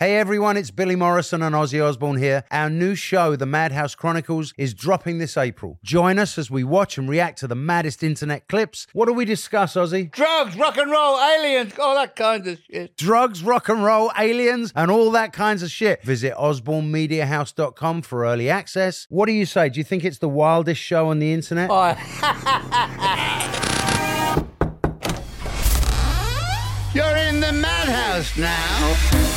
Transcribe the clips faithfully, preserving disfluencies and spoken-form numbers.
Hey everyone, it's Billy Morrison and Ozzy Osbourne here. Our new show, The Madhouse Chronicles, is dropping this April. Join us as we watch and react to the maddest internet clips. What do we discuss, Ozzy? Drugs, rock and roll, aliens, all that kind of shit. Drugs, rock and roll, aliens, and all that kinds of shit. Visit osborne media house dot com for early access. What do you say? Do you think it's the wildest show on the internet? Oh. You're in the madhouse now.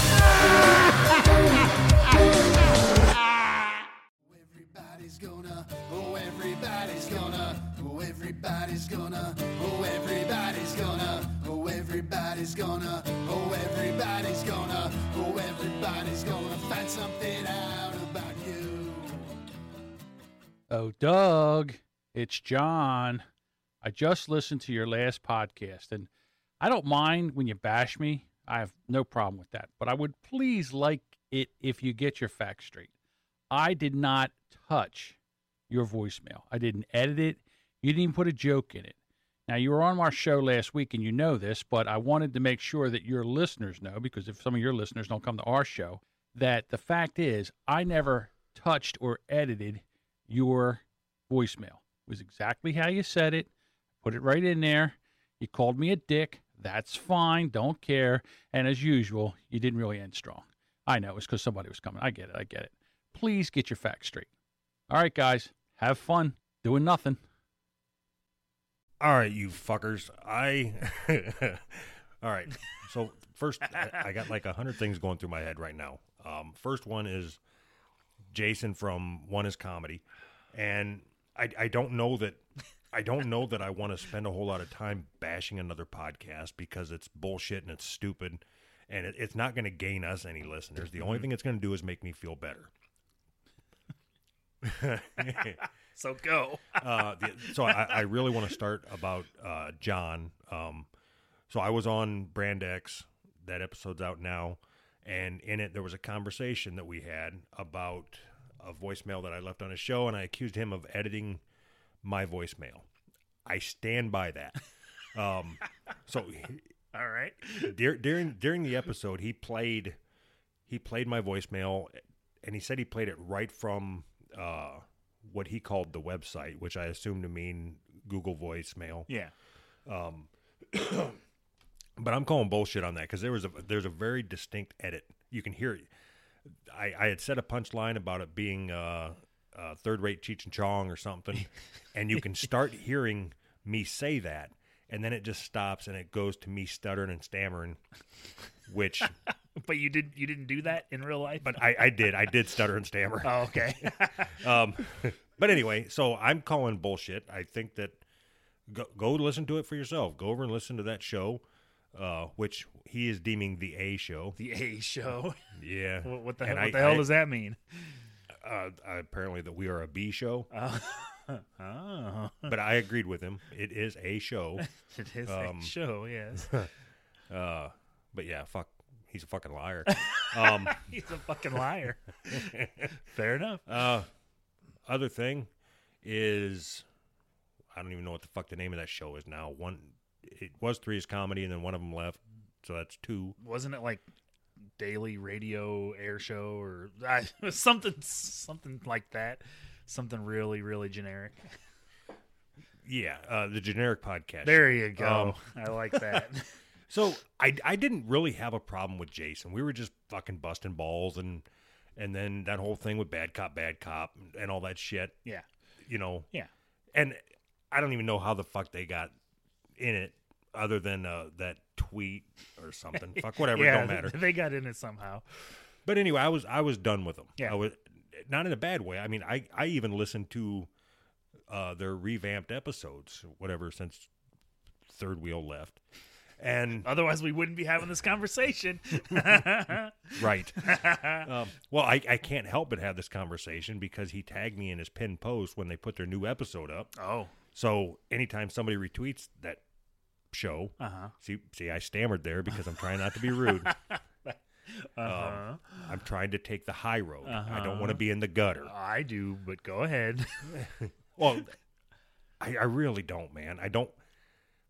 Everybody's gonna, oh everybody's gonna, oh everybody's gonna, oh everybody's gonna, oh everybody's gonna, oh everybody's gonna, oh everybody's gonna find something out about you. Oh, Doug, it's John. I just listened to your last podcast, and I don't mind when you bash me. I have no problem with that. But I would please like it if you get your facts straight. I did not touch your voicemail. I didn't edit it. You didn't even put a joke in it. Now, you were on our show last week, and you know this, but I wanted to make sure that your listeners know, because if some of your listeners don't come to our show, that the fact is I never touched or edited your voicemail. It was exactly how you said it. Put it right in there. You called me a dick. That's fine. Don't care. And as usual, you didn't really end strong. I know. It's because somebody was coming. I get it. I get it. Please get your facts straight. All right, guys. Have fun doing nothing. All right, you fuckers. I. All right. So, first, I, I got like a hundred things going through my head right now. Um, first one is Jason from One Is Comedy. And I, I don't know that. I don't know that I want to spend a whole lot of time bashing another podcast because it's bullshit and it's stupid, and it, it's not going to gain us any listeners. The only thing it's going to do is make me feel better. So go. uh, the, so I, I really want to start about uh, John. Um, so I was on Brand X. That episode's out now, and in it there was a conversation that we had about a voicemail that I left on his show, and I accused him of editing my voicemail. I stand by that. Um, so, all right. Dur- during during the episode, he played he played my voicemail, and he said he played it right from uh, what he called the website, which I assume to mean Google Voicemail. Yeah. Um, but I'm calling bullshit on that because there was a there's a very distinct edit. You can hear it. I, I had said a punchline about it being. Uh, Uh, third-rate Cheech and Chong or something, and you can start hearing me say that, and then it just stops and it goes to me stuttering and stammering, which. But you did you didn't do that in real life? But I, I did. I did stutter and stammer. Oh, okay. um, but anyway, so I'm calling bullshit. I think that go, go listen to it for yourself. Go over and listen to that show, uh, which he is deeming the A show. The A show. Yeah. What, what the hell? And What I, the hell I, does that mean? Uh, apparently that we are a B show. Uh, oh. But I agreed with him. It is a show. It is um, a show, yes. uh, but yeah, fuck. He's a fucking liar. Um, He's a fucking liar. Fair enough. Uh, other thing is, I don't even know what the fuck the name of that show is now. One, it was Three Is Comedy, and then one of them left, so that's two. Wasn't it like daily radio air show or uh, something something like that, something really really generic? Yeah, uh, the generic podcast. There you go. Um, I like that. So I, I didn't really have a problem with Jason. We were just fucking busting balls, and and then that whole thing with bad cop, bad cop, and all that shit. Yeah, you know. Yeah, and I don't even know how the fuck they got in it, other than uh, that tweet or something. Fuck whatever, yeah, it don't matter. They got in it somehow. But anyway, I was I was done with them. Yeah, I was not in a bad way. I mean, I I even listened to uh, their revamped episodes, whatever, since Third Wheel left. And otherwise, we wouldn't be having this conversation. Right. Um, well, I, I can't help but have this conversation because he tagged me in his pinned post when they put their new episode up. Oh. So anytime somebody retweets that show, uh-huh. see, see, I stammered there because I'm trying not to be rude. uh-huh. um, I'm trying to take the high road. Uh-huh. I don't want to be in the gutter. I do, but go ahead. Well, I, I really don't, man. I don't.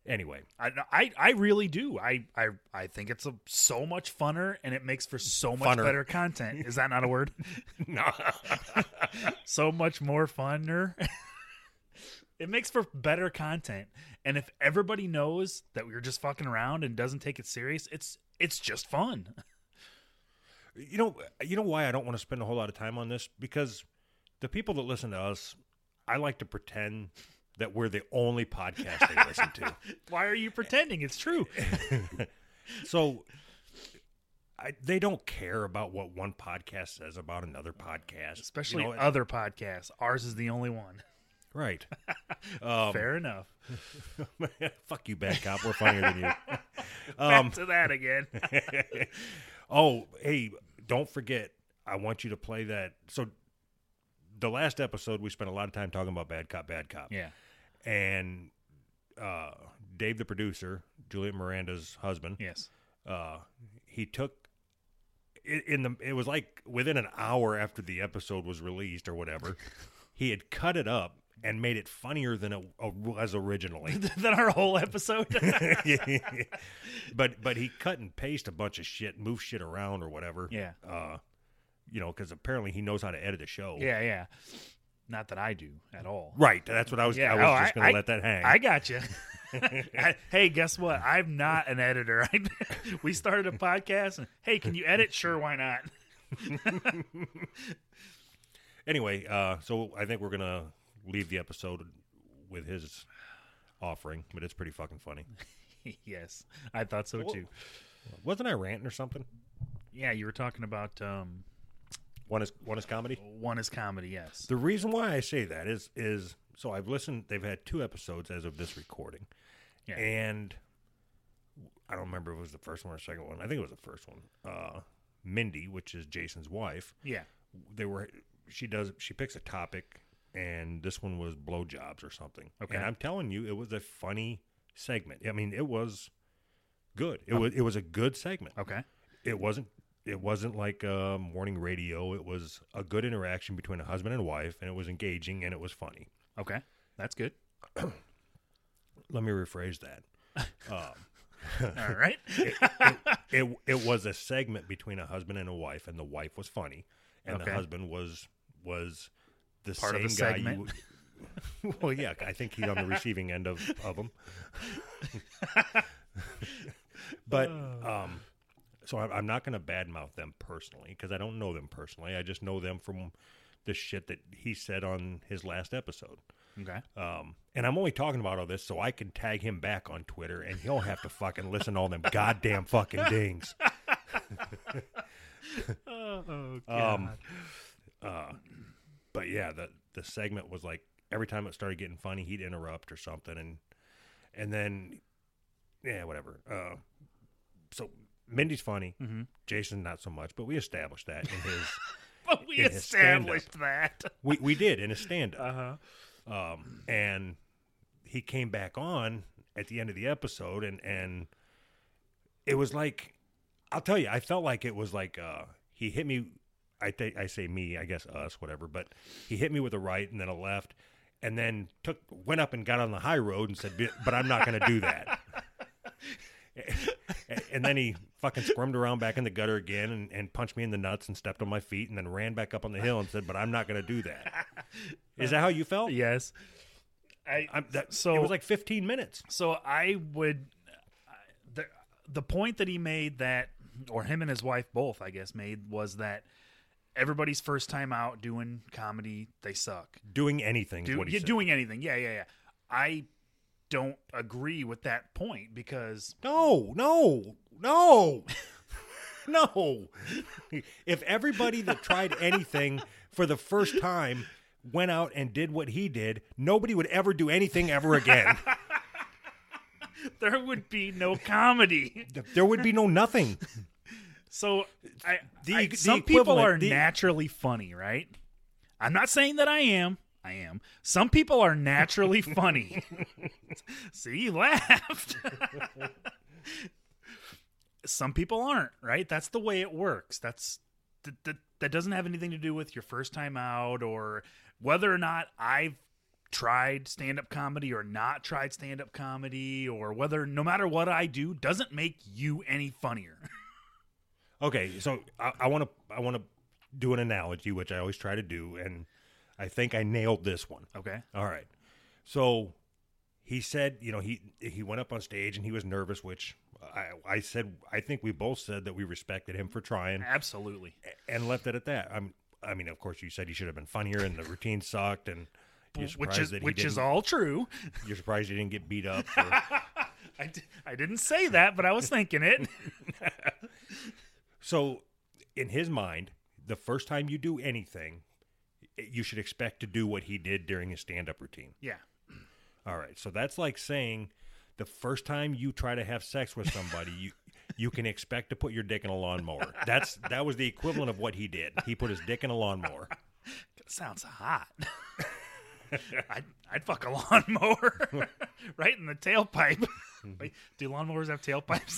Anyway, I, I, I really do. I, I, I think it's a, so much funner, and it makes for so much Funner. better content. Is that not a word? no. So much more funner. It makes for better content. And if everybody knows that we're just fucking around and doesn't take it serious, it's it's just fun. You know, you know why I don't want to spend a whole lot of time on this? Because the people that listen to us, I like to pretend that we're the only podcast they listen to. Why are you pretending? It's true. So I, they don't care about what one podcast says about another podcast. Especially you know, other podcasts. Ours is the only one. Right. Um, Fair enough. Fuck you, bad cop. We're funnier than you. Back to that again. Oh, hey, don't forget, I want you to play that. So the last episode, we spent a lot of time talking about Bad Cop, Bad Cop. Yeah. And uh, Dave, the producer, Juliet Miranda's husband, Yes. uh, he took it in the. It was like within an hour after the episode was released or whatever, he had cut it up and made it funnier than it uh, was originally. Than our whole episode. but but he cut and paste a bunch of shit, move shit around or whatever. Yeah. Uh, you know, because apparently he knows how to edit a show. Yeah, yeah. Not that I do at all. Right. That's what I was. Yeah. I was oh, just going I- to let that hang. I got you. Hey, guess what? I'm not an editor. We started a podcast, and hey, can you edit? Sure, why not? Anyway, uh, so I think we're gonna leave the episode with his offering, but it's pretty fucking funny. Yes, I thought so too. Wasn't I ranting or something? Yeah, you were talking about um, One is one is comedy. one is comedy. Yes. The reason why I say that is is so I've listened. They've had two episodes as of this recording, Yeah. and I don't remember if it was the first one or second one. I think it was the first one. Uh, Mindy, which is Jason's wife, Yeah. they were. She does. She picks a topic, and this one was blowjobs or something. Okay. And I'm telling you, it was a funny segment. I mean, it was good. It was. It was a good segment. Okay. It wasn't. It wasn't like uh, morning radio. It was a good interaction between a husband and wife, and it was engaging and it was funny. Okay. That's good. Let me rephrase that. Um, All right. it it was a segment between a husband and a wife, and the wife was funny, and Okay. the husband was was the Part same of the guy. segment. You, well, yeah, I think he's on the receiving end of of them. But um, so I'm, I'm not going to badmouth them personally because I don't know them personally. I just know them from the shit that he said on his last episode. Okay. Um, and I'm only talking about all this so I can tag him back on Twitter, and he'll have to fucking listen to all them goddamn fucking dings. Oh, Um, uh, but yeah, the the segment was like every time it started getting funny, he'd interrupt or something, and and then yeah, whatever. Uh, so Mindy's funny, mm-hmm. Jason not so much, but we established that in his But we in his stand-up. established that. we we did in his stand up. Uh-huh. Um, and he came back on at the end of the episode, and, and it was like, I'll tell you, I felt like it was like uh, he hit me. I th- I say me, I guess us, whatever. But he hit me with a right and then a left, and then took went up and got on the high road and said, "But I'm not going to do that." And then he fucking squirmed around back in the gutter again and, and punched me in the nuts and stepped on my feet and then ran back up on the hill and said, "But I'm not going to do that." Is that how you felt? Yes. I I'm, that, So- it was like fifteen minutes. So I would the the point that he made that, or him and his wife both, I guess, made was that everybody's first time out doing comedy, they suck. Doing anything. is Do, what he yeah, said. doing anything, yeah, yeah, yeah. I don't agree with that point because No, no, no, no. If everybody that tried anything for the first time went out and did what he did, nobody would ever do anything ever again. there would be no comedy. There would be no nothing. So I, The- I- the some people equivalent- are the- naturally funny, right? I'm not saying that I am. I am. Some people are naturally funny. See, you laughed. Some people aren't, right? That's the way it works. That's that, that, that doesn't have anything to do with your first time out or whether or not I've tried stand-up comedy or not tried stand-up comedy, or whether no matter what I do doesn't make you any funnier. Okay, so I want to I want to do an analogy, which I always try to do, and I think I nailed this one. Okay. All right. So he said, you know, he he went up on stage and he was nervous, which I, I said, I think we both said that we respected him for trying. Absolutely. And left it at that. I'm, I mean, of course, you said he should have been funnier and the routine sucked, and you're surprised Which is that he which is didn't- all true. You're surprised he didn't get beat up. For, I, d- I didn't say that, but I was thinking it. So, in his mind, the first time you do anything, you should expect to do what he did during his stand-up routine. Yeah. All right. So that's like saying the first time you try to have sex with somebody, you you can expect to put your dick in a lawnmower. That's that was the equivalent of what he did. He put his dick in a lawnmower. Sounds hot. I'd, I'd fuck a lawnmower right in the tailpipe. Wait, do lawnmowers have tailpipes?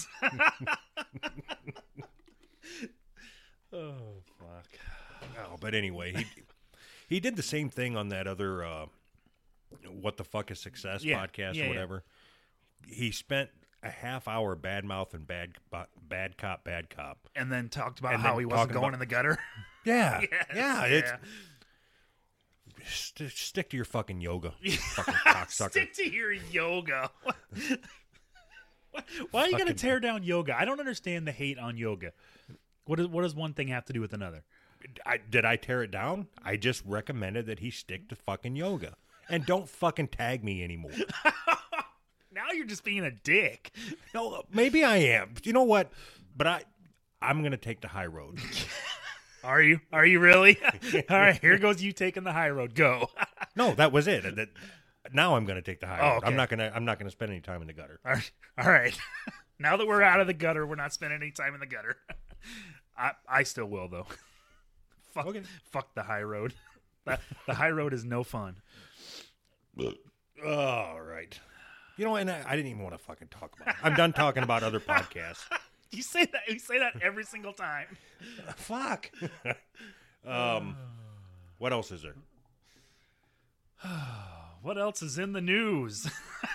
Oh, fuck. Oh, but anyway, he he did the same thing on that other uh, What the Fuck is Success Yeah. podcast Yeah, or yeah. whatever. He spent a half hour bad mouth and bad bad cop, bad cop. And then talked about And how then he wasn't talking going about- in the gutter. Yeah, Yes, yeah. It's yeah. st- stick to your fucking yoga, you fucking cocksucker. Stick to your yoga. Why are you going to Fucking- tear down yoga? I don't understand the hate on yoga. What, is, what does one thing have to do with another? I, did I tear it down? I just recommended that he stick to fucking yoga and don't fucking tag me anymore. Now you're just being a dick. No, maybe I am. You know what? But I, I'm gonna take the high road. Are you? Are you really? All right, here goes you taking the high road. Go. No, that was it. That, now I'm gonna take the high Oh, road. okay. I'm not gonna. I'm not gonna spend any time in the gutter. All right. All right. Now that we're out of the gutter, we're not spending any time in the gutter. I I still will though. Fuck, Okay. fuck the high road. The, the high road is no fun. All right. You know, and I, I didn't even want to fucking talk about it. I'm done talking about other podcasts. You say that. You say that every single time. Fuck. um, what else is there? What else is in the news?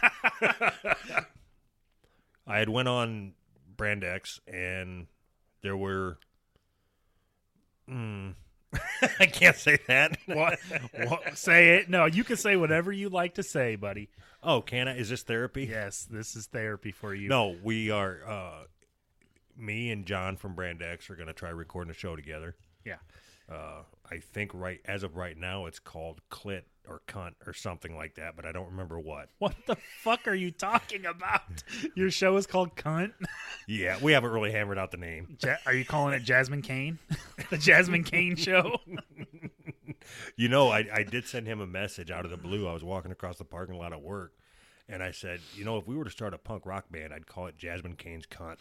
I had went on Brand X, and there were. Mm, I can't say that. What? What? Say it. No, you can say whatever you like to say, buddy. Oh, can I? Is this therapy? Yes, this is therapy for you. No, we are. Uh, me and John from Brand X are going to try recording a show together. Yeah. Uh, I think right as of right now, it's called Clit or Cunt or something like that, but I don't remember what. What the fuck are you talking about? Your show is called Cunt. Yeah, we haven't really hammered out the name. Ja- are you calling it Jasmine Kane? The Jasmine Kane Show? You know, I, I did send him a message out of the blue. I was walking across the parking lot at work, and I said, you know, if we were to start a punk rock band, I'd call it Jasmine Kane's Cunt.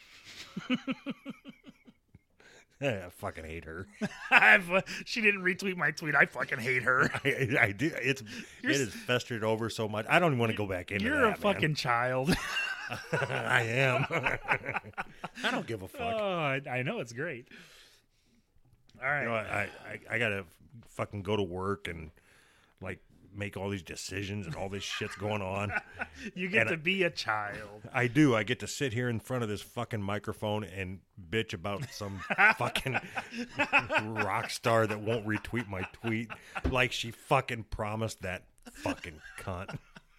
I fucking hate her. I've, uh, she didn't retweet my tweet. I fucking hate her. I, I do. It's You're it s- has festered over so much. I don't even want to go back into You're that. a man. fucking child. I am. I don't give a fuck. Oh, I, I know it's great. All right. You know, I, I I gotta fucking go to work and like make all these decisions and all this shit's going on. You get and to I- be a child. I do. I get to sit here in front of this fucking microphone and bitch about some fucking rock star that won't retweet my tweet like she fucking promised that fucking cunt.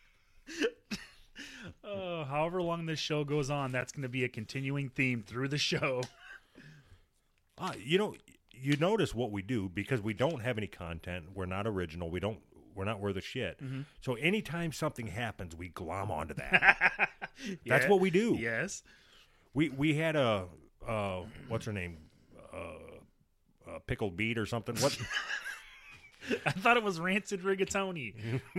Oh, however long this show goes on, that's going to be a continuing theme through the show. Uh, you know, you notice what we do because we don't have any content. We're not original. We don't. We're not worth a shit. So anytime something happens, we glom onto that. That's Yeah. what we do. Yes. We we had a uh, what's her name, uh, uh, pickled beet or something. What? I thought it was rancid rigatoni.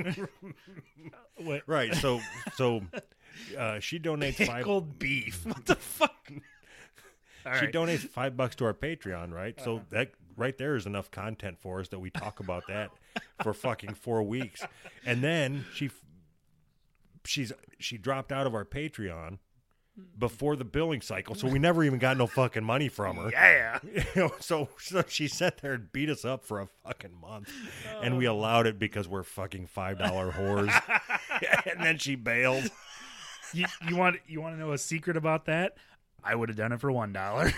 What? Right. So so uh, she donates five. Pickled beef. What the fuck? All She right. donates five bucks to our Patreon, right? So that right there is enough content for us that we talk about that for fucking four weeks, and then she she's she dropped out of our Patreon, before the billing cycle, so we never even got no fucking money from her. Yeah. You know, so, so she sat there and beat us up for a fucking month, and we allowed it because we're fucking five dollar whores. And then she bailed. You, you want you want to know a secret about that? I would have done it for one dollar.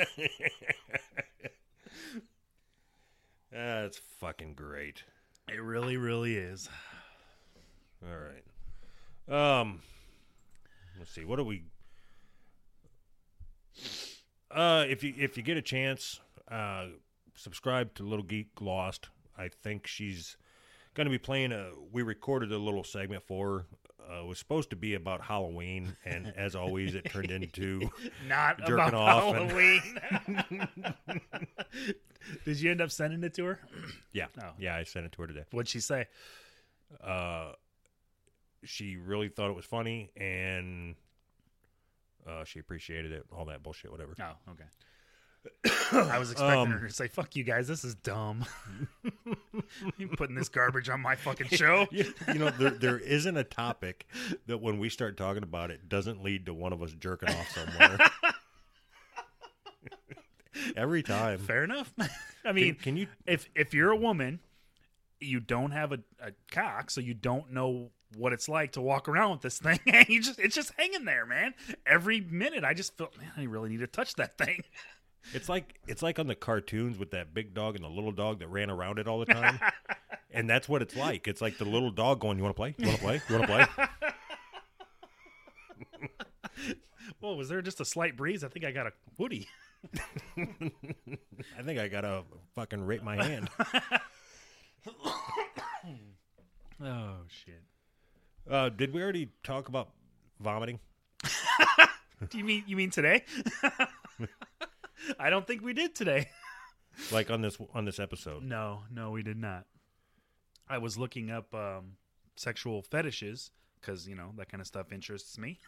That's fucking great. It really, really is. All right. Um, let's see. What do we? Uh, if you if you get a chance, uh, subscribe to Little Geek Lost. I think she's going to be playing a. We recorded a little segment for her. Uh, it was supposed to be about Halloween, and as always, it turned into Not jerking about off and- Halloween. Did you end up sending it to her? yeah, Oh. yeah. I sent it to her today. What'd she say? Uh, she really thought it was funny, and uh, she appreciated it. All that bullshit, whatever. Oh, okay. I was expecting Um, her to say, fuck you guys, this is dumb. You putting this garbage on my fucking show? you, you know, there there isn't a topic that when we start talking about it doesn't lead to one of us jerking off somewhere. Every time. Fair enough. I mean, Can, can you? if if you're a woman, you don't have a, a cock, so you don't know what it's like to walk around with this thing. And you just it's just hanging there, man. Every minute I just feel, man, I really need to touch that thing. It's like it's like on the cartoons with that big dog and the little dog that ran around it all the time. And that's what it's like. It's like the little dog going, "You want to play? You want to play? You want to play?" Well, was there just a slight breeze? I think I got a woody. I think I gotta fucking rape my hand. Oh shit. Uh, did we already talk about vomiting? Do you mean you mean today? I don't think we did today. Like on this on this episode? No, no, we did not. I was looking up um, sexual fetishes because, you know, that kind of stuff interests me.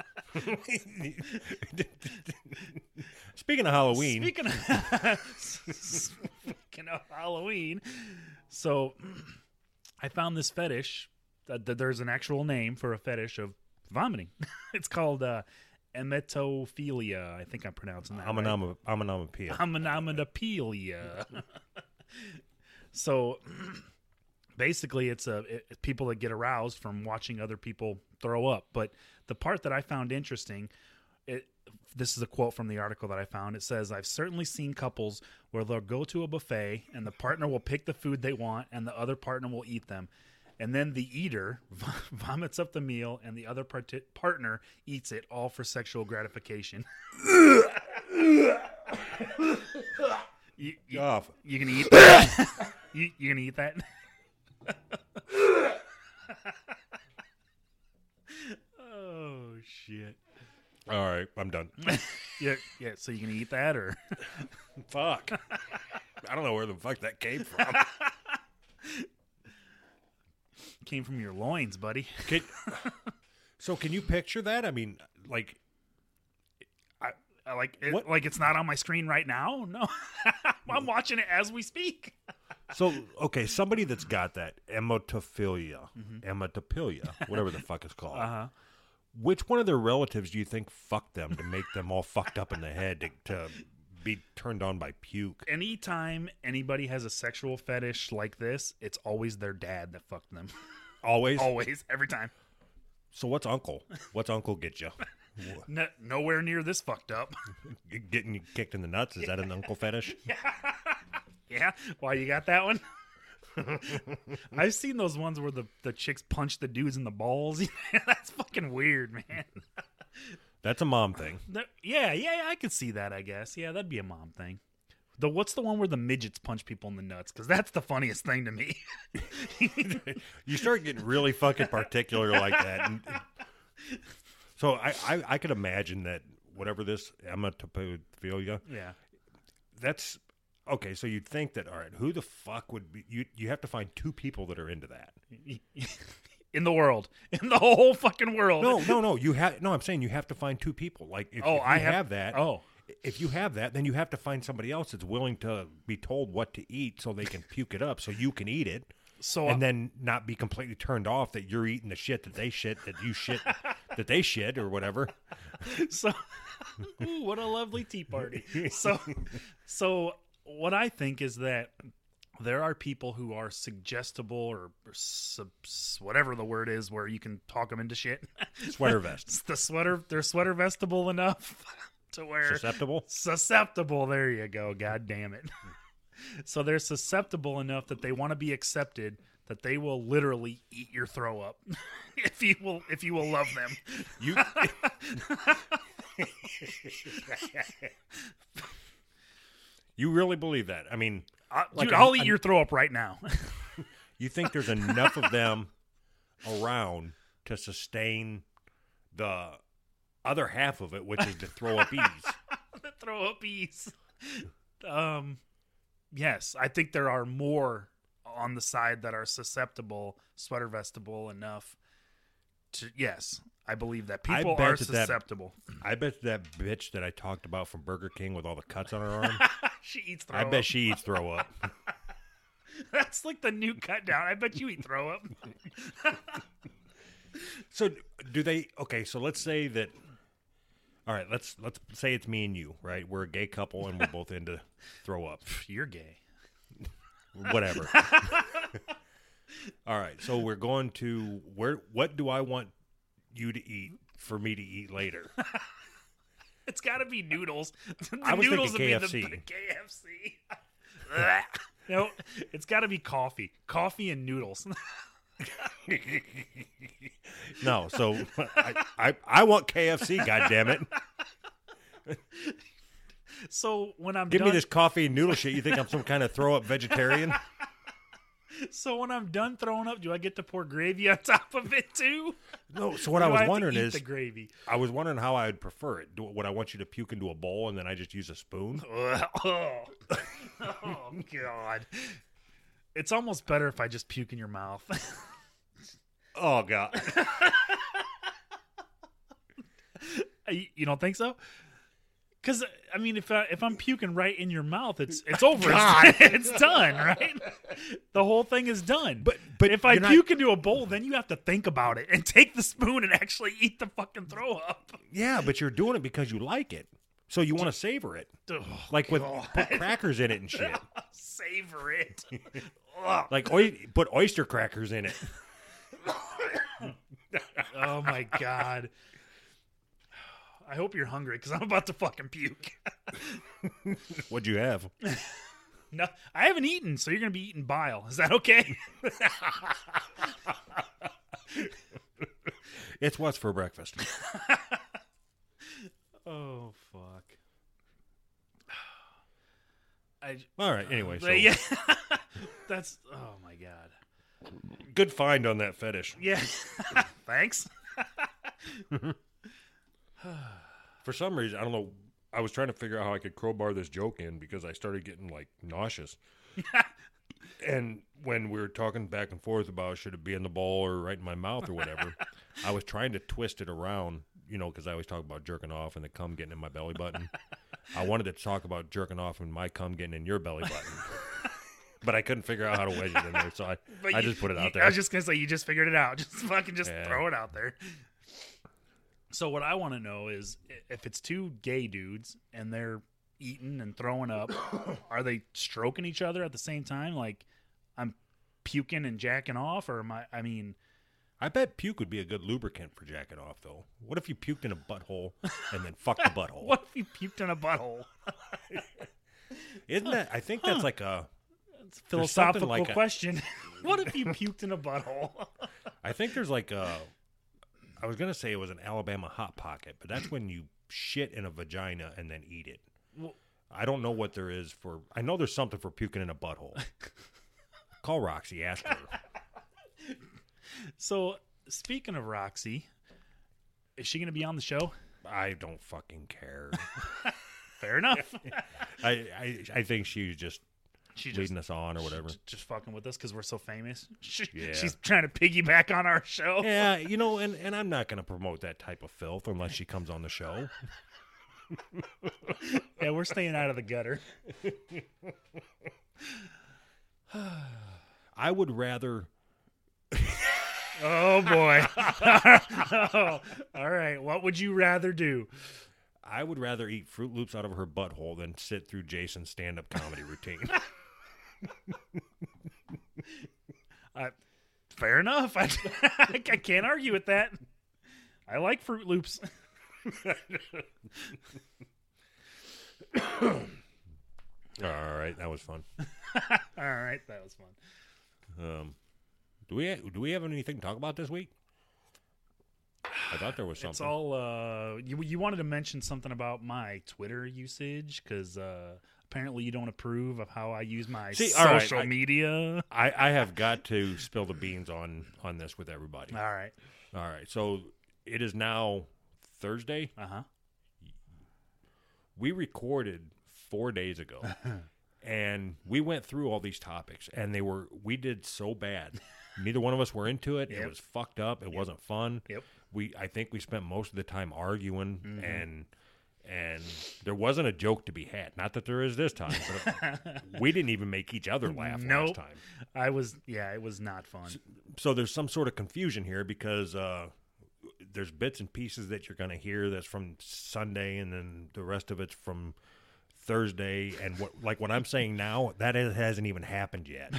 Speaking of Halloween, Speaking of, speaking of Halloween, so I found this fetish. That, that there's an actual name for a fetish of vomiting. It's called uh, emetophilia. I think I'm pronouncing that right. Amanama, Amanamapia. Ammonomatopelia. So basically, it's a it, people that get aroused from watching other people throw up. But the part that I found interesting, it this is a quote from the article that I found. It says, "I've certainly seen couples where they'll go to a buffet and the partner will pick the food they want and the other partner will eat them. And then the eater vomits up the meal and the other part- partner eats it, all for sexual gratification." you, you, Off. you gonna eat that? you, you gonna eat that? Oh shit! All right, I'm done. Yeah, yeah. So you gonna eat that or? Fuck. I don't know where the fuck that came from. Came from your loins, buddy. Can, so can you picture that? I mean, like, I, I like it, What? like it's not on my screen right now. No, I'm watching it as we speak. so okay, somebody that's got that emetophilia, Mm-hmm. emetophilia, whatever the fuck it's called. Uh huh. Which one of their relatives do you think fucked them to make them all fucked up in the head to, to be turned on by puke? Anytime anybody has a sexual fetish like this, it's always their dad that fucked them. Always. Always, every time. So what's uncle? What's uncle get you? No, nowhere near this fucked up. Getting you kicked in the nuts? Is that an uncle fetish? Yeah, why you got that one? I've seen those ones where the, the chicks punch the dudes in the balls. That's fucking weird, man. That's a mom thing. No, yeah, yeah, I could see that, I guess. Yeah, that'd be a mom thing. The what's the one where the midgets punch people in the nuts? Because that's the funniest thing to me. You start getting really fucking particular like that. And, so I, I, I could imagine that whatever this emetophilia, Yeah. that's okay. So you'd think that, all right, who the fuck would be? You you have to find two people that are into that. In the world, in the whole fucking world. No, no, no. You have no. I'm saying you have to find two people. Like if, Oh, if you I have, have- that. oh. If you have that, then you have to find somebody else that's willing to be told what to eat so they can puke it up so you can eat it. So And then not be completely turned off that you're eating the shit that they shit that you shit that they shit or whatever. So, ooh, what a lovely tea party. So, so what I think is that there are people who are suggestible or, or sub, whatever the word is, where you can talk them into shit. Sweater vests. The sweater, they're sweater vestable enough to where Susceptible? susceptible. There you go. God damn it. So they're susceptible enough that they want to be accepted, that they will literally eat your throw up if you will if you will love them. You You really believe that? I mean, Uh, Like dude, a- I'll eat a- your throw up right now. you think there's enough of them around to sustain the other half of it, which is to throw up ease. The throw up ease. Um, yes, I think there are more on the side that are susceptible, sweater vestable enough to. Yes, I believe that I people bet are that that- susceptible. I bet that bitch that I talked about from Burger King with all the cuts on her arm, She eats throw I up. bet she eats throw up. That's like the new cut down. I bet you eat throw up. So do they? Okay, so let's say that. All right, let's let's say it's me and you, right? We're a gay couple and we're both into throw up, You're gay. whatever. All right, so we're going to where? What do I want you to eat for me to eat later? It's got to be noodles. The I was noodles thinking would K F C. be the K F C. No, it's got to be coffee. Coffee and noodles. No, so I, I I want K F C. God damn it! So when I'm Give done, me this coffee and noodle shit. You think I'm some kind of throw up vegetarian? so when I'm done throwing up, do I get to pour gravy on top of it too? No. So what Or I do was have to wondering eat is, the gravy. I was wondering how I would prefer it. Do, would I want you to puke into a bowl and then I just use a spoon? oh. Oh God! It's almost better if I just puke in your mouth. Oh God! You you don't think so? Because I mean, if I, if I'm puking right in your mouth, it's it's over. It's, it's done, right? The whole thing is done. But- but if I you're not- puke into a bowl, then you have to think about it and take the spoon and actually eat the fucking throw up. Yeah, but you're doing it because you like it, so you want to savor it, Oh, like with God. put crackers in it and shit. Savor it. Ugh. Like oi- put oyster crackers in it. Oh my God. I hope you're hungry because I'm about to fucking puke. What'd you have? No, I haven't eaten, so you're gonna be eating bile. Is that okay? It's what's for breakfast. Oh fuck. I All right. Anyway, so yeah. That's oh my God. good find on that fetish. Yeah. Thanks. For some reason, I don't know. I was trying to figure out how I could crowbar this joke in because I started getting like nauseous. And when we were talking back and forth about should it be in the bowl or right in my mouth or whatever, I was trying to twist it around, you know, because I always talk about jerking off and the cum getting in my belly button. I wanted to talk about jerking off and my cum getting in your belly button. But I couldn't figure out how to wedge it in there, so I, But I you- just put it you- out there. I was just gonna say you just figured it out. Just fucking just Yeah. throw it out there. So what I want to know is i- if it's two gay dudes and they're eating and throwing up, are they stroking each other at the same time? Like I'm puking and jacking off, or am I? I mean, I bet puke would be a good lubricant for jacking off, though. What if you puked in a butthole and then fucked the butthole? what if you puked in a butthole? Isn't that? I think that's like a. It's a There's something philosophical like a- question. What if you puked in a butthole? I think there's like a. I was gonna say it was an Alabama hot pocket, but that's when you shit in a vagina and then eat it. Well- I don't know what there is for. I know there's something for puking in a butthole. Call Roxy, ask her. So speaking of Roxy, is she going to be on the show? I don't fucking care. Fair enough. I, I I think she's just She just leading us on or whatever. Just, just fucking with us because we're so famous. She, Yeah. She's trying to piggyback on our show. Yeah, you know, and, and I'm not going to promote that type of filth unless she comes on the show. Yeah, we're staying out of the gutter. I would rather. Oh boy. Oh, all right. What would you rather do? I would rather eat Fruit Loops out of her butthole than sit through Jason's stand-up comedy routine. Uh, fair enough. I, I can't argue with that. I like Fruit Loops. All right, that was fun. All right, that was fun. Um, do we do we have anything to talk about this week? I thought there was something. It's all uh, you. You wanted to mention something about my Twitter usage because uh, apparently you don't approve of how I use my See, all right, social I- media. I, I have got to spill the beans on on this with everybody. All right. All right, so it is now Thursday. Uh huh. We recorded four days ago, and we went through all these topics, and they were we did so bad. Neither one of us were into it. Yep. It was fucked up. It Yep. wasn't fun. Yep. We I think we spent most of the time arguing, Mhm. and and there wasn't a joke to be had. Not that there is this time, but we didn't even make each other laugh Nope. last time. I was. Yeah, it was not fun. So there's some sort of confusion here because uh, there's bits and pieces that you're going to hear that's from Sunday, and then the rest of it's from Thursday. And what, like what I'm saying now, that is, hasn't even happened yet.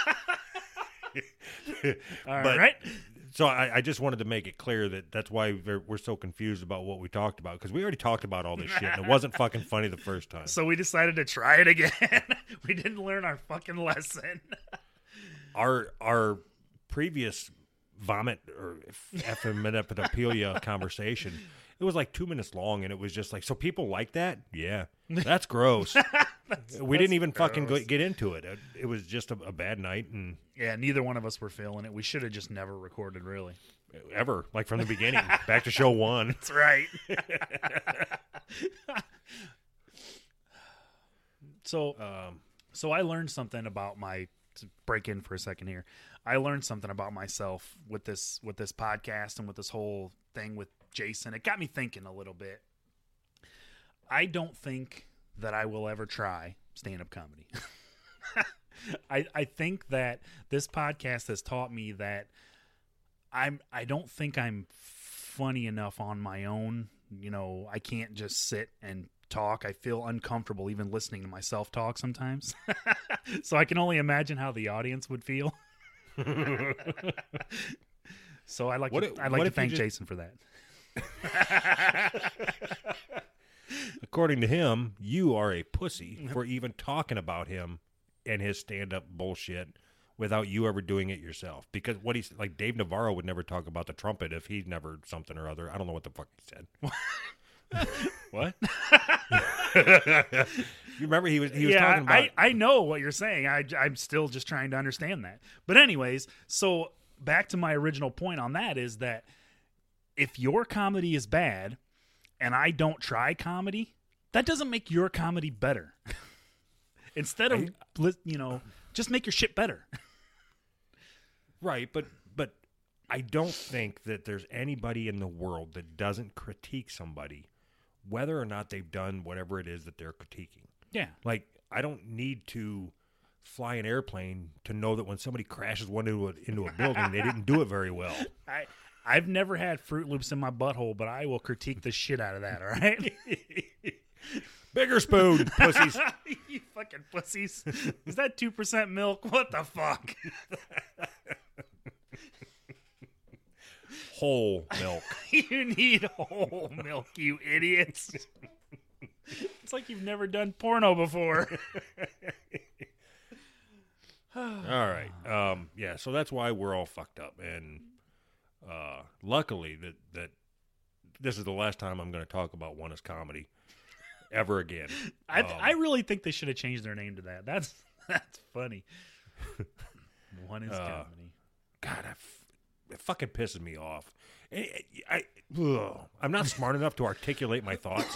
All But- right. So I, I just wanted to make it clear that that's why we're, we're so confused about what we talked about, because we already talked about all this shit, and it wasn't fucking funny the first time. So we decided to try it again. We didn't learn our fucking lesson. Our our previous vomit or epimenepidopelia conversation, it was like two minutes long, and it was just like, so people like that? Yeah, that's gross. we didn't even fucking go, gross. get into it. It, it was just a, a bad night, and Yeah, neither one of us were feeling it. We should have just never recorded, really. ever like from the beginning, back to show one. That's right. so, Um, so I learned something about my. To break in for a second here, I learned something about myself with this with this podcast and with this whole thing with Jason. It got me thinking a little bit. I don't think that I will ever try stand-up comedy. I I think that this podcast has taught me that I'm I don't think I'm funny enough on my own. You know, I can't just sit and talk. I feel uncomfortable even listening to myself talk sometimes. So I can only imagine how the audience would feel. So I like What to, if- I'd what like to if you thank just- Jason for that. according to him, you are a pussy for even talking about him and his stand-up bullshit without you ever doing it yourself. Because what he's like, Dave Navarro would never talk about the trumpet if he's never something or other. I don't know what the fuck he said. What? You remember he was he was yeah, talking about I, I know what you're saying. I, I'm still just trying to understand that. But anyways, so back to my original point on that is that if your comedy is bad and I don't try comedy, that doesn't make your comedy better. Instead of, you know, just make your shit better. right, but but I don't think that there's anybody in the world that doesn't critique somebody, whether or not they've done whatever it is that they're critiquing. Yeah. Like, I don't need to fly an airplane to know that when somebody crashes one into a, into a building, they didn't do it very well. I, I've never had Fruit Loops in my butthole, but I will critique the shit out of that, all right? Bigger spoon, pussies. You fucking pussies. Is that two percent milk? What the fuck? Whole milk. You need whole milk, you idiots. It's like you've never done porno before. All right. Um, yeah, so that's why we're all fucked up. And uh, luckily that, that this is the last time I'm going to talk about One is Comedy ever again. I Um, I really think they should have changed their name to that. That's that's funny. One is Uh, comedy. God, I f- it fucking pisses me off. I, I, ugh, I'm not smart enough to articulate my thoughts,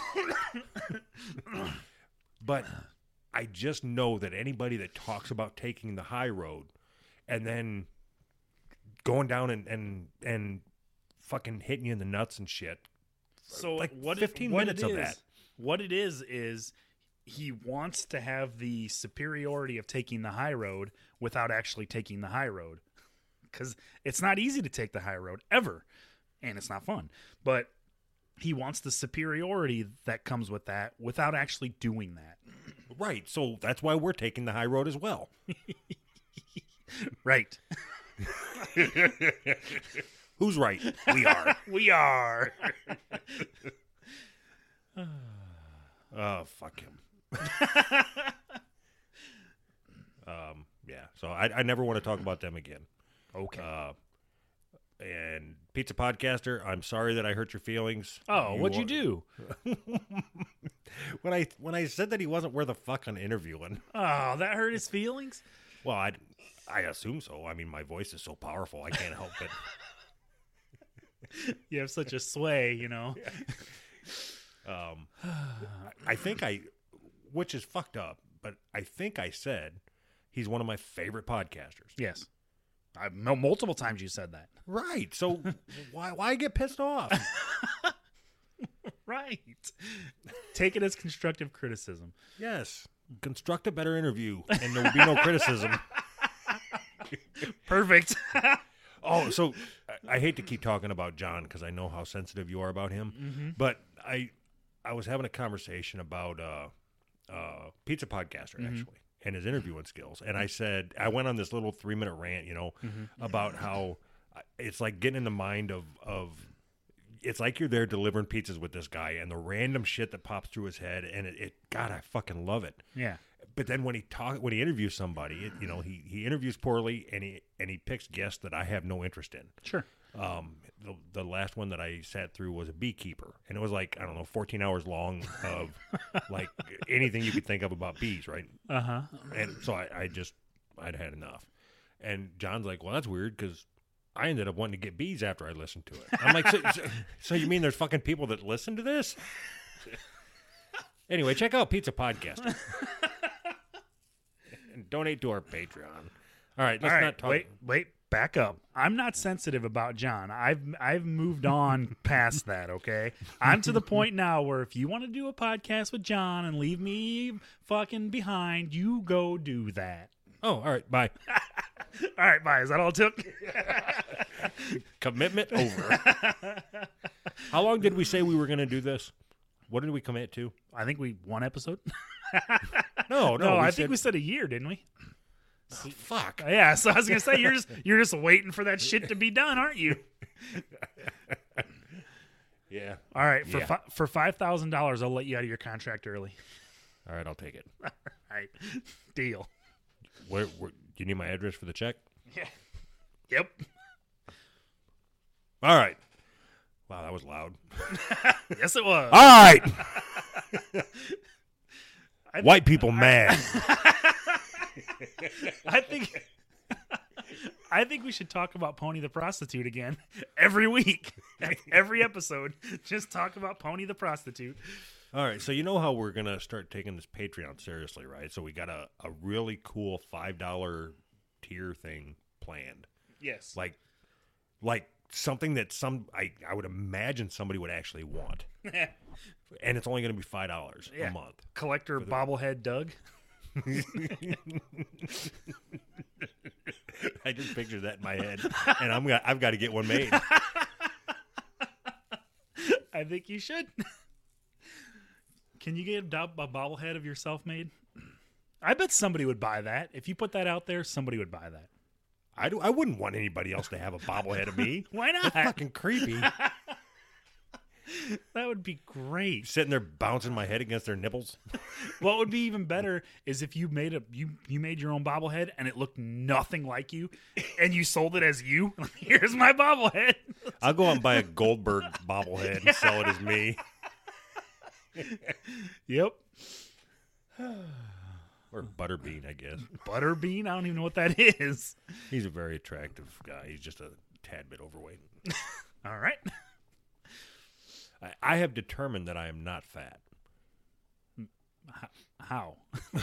but I just know that anybody that talks about taking the high road and then going down and and, and fucking hitting you in the nuts and shit. So like what it- fifteen what minutes it of is- that. What it is is he wants to have the superiority of taking the high road without actually taking the high road. because it's not easy to take the high road ever, and it's not fun. But he wants the superiority that comes with that without actually doing that. Right. So that's why we're taking the high road as well. Right. Who's right? We are. We are. Oh, fuck him. um, yeah. So I, I never want to talk about them again. Okay. Uh, and Pizza Podcaster, I'm sorry that I hurt your feelings. Oh, what'd you do? when I when I said that he wasn't worth a fuck on interviewing. Oh, that hurt his feelings? Well, I I assume so. I mean, my voice is so powerful, I can't help it. You have such a sway, you know. Um, I think I, which is fucked up, but I think I said he's one of my favorite podcasters. Yes. I multiple times you said that. Right. So why why get pissed off? Right. Take it as constructive criticism. Yes. Construct a better interview, and there will be no criticism. Perfect. Oh, so I, I hate to keep talking about John because I know how sensitive you are about him, Mm-hmm. but I I was having a conversation about uh, uh, Pizza Podcaster, Mm-hmm. actually, and his interviewing skills. And I said, I went on this little three-minute rant, you know, Mm-hmm. about how it's like getting in the mind of, of it's like you're there delivering pizzas with this guy and the random shit that pops through his head. And it, it God, I fucking love it. Yeah. But then when he talk, when he interviews somebody, it, you know, he, he interviews poorly and he and he picks guests that I have no interest in. Sure. Um, the, the last one that I sat through was a beekeeper, and it was like I don't know, fourteen hours long of like anything you could think of about bees, right? Uh huh. And so I, I just I'd had enough. And John's like, "Well, that's weird because I ended up wanting to get bees after I listened to it." I'm like, "So, so, so you mean there's fucking people that listen to this?" Anyway, check out Pizza Podcast. And donate to our Patreon. All right, let's All right, not talk. wait, wait, back up. I'm not sensitive about John. I've I've moved on past that, okay? I'm to the point now where if you want to do a podcast with John and leave me fucking behind, you go do that. Oh, all right, bye. All right, bye. Is that all it took? Commitment over. How long did we say we were going to do this? What did we commit to? I think we one episode. No, no. No, we I said, think we said a year, didn't we? oh, fuck. Yeah, so I was gonna say you're just you're just waiting for that shit to be done, aren't you? Yeah. All right, for Yeah. fi- for five thousand dollars, I'll let you out of your contract early. All right, I'll take it. All right, deal. Where, where, do you need my address for the check? Yep. All right. Wow, that was loud. Yes, it was. All right. I, White people mad. I think I think we should talk about Pony the prostitute again every week, every episode. Just talk about Pony the prostitute. All right, so you know how we're going to start taking this Patreon seriously, right? So we got a, a really cool five dollar tier thing planned. Yes. Like, like something that some I, I would imagine somebody would actually want. And it's only going to be five dollars Yeah. a month. Collector bobblehead Doug. I just pictured that in my head, and I'm got I've got to get one made. I think you should. Can you get a, dob- a bobblehead of yourself made? I bet somebody would buy that. If you put that out there, somebody would buy that. I do. I wouldn't want anybody else to have a bobblehead of me. Why not? That's fucking creepy. That would be great. Sitting there bouncing my head against their nipples. What would be even better is if you made a you you made your own bobblehead and it looked nothing like you, and you sold it as you. Here's my bobblehead. I'll go out and buy a Goldberg bobblehead and sell it as me. Yep. Or Butterbean, I guess. Butterbean. I don't even know what that is. He's a very attractive guy. He's just a tad bit overweight. All right. I, I have determined that I am not fat. How?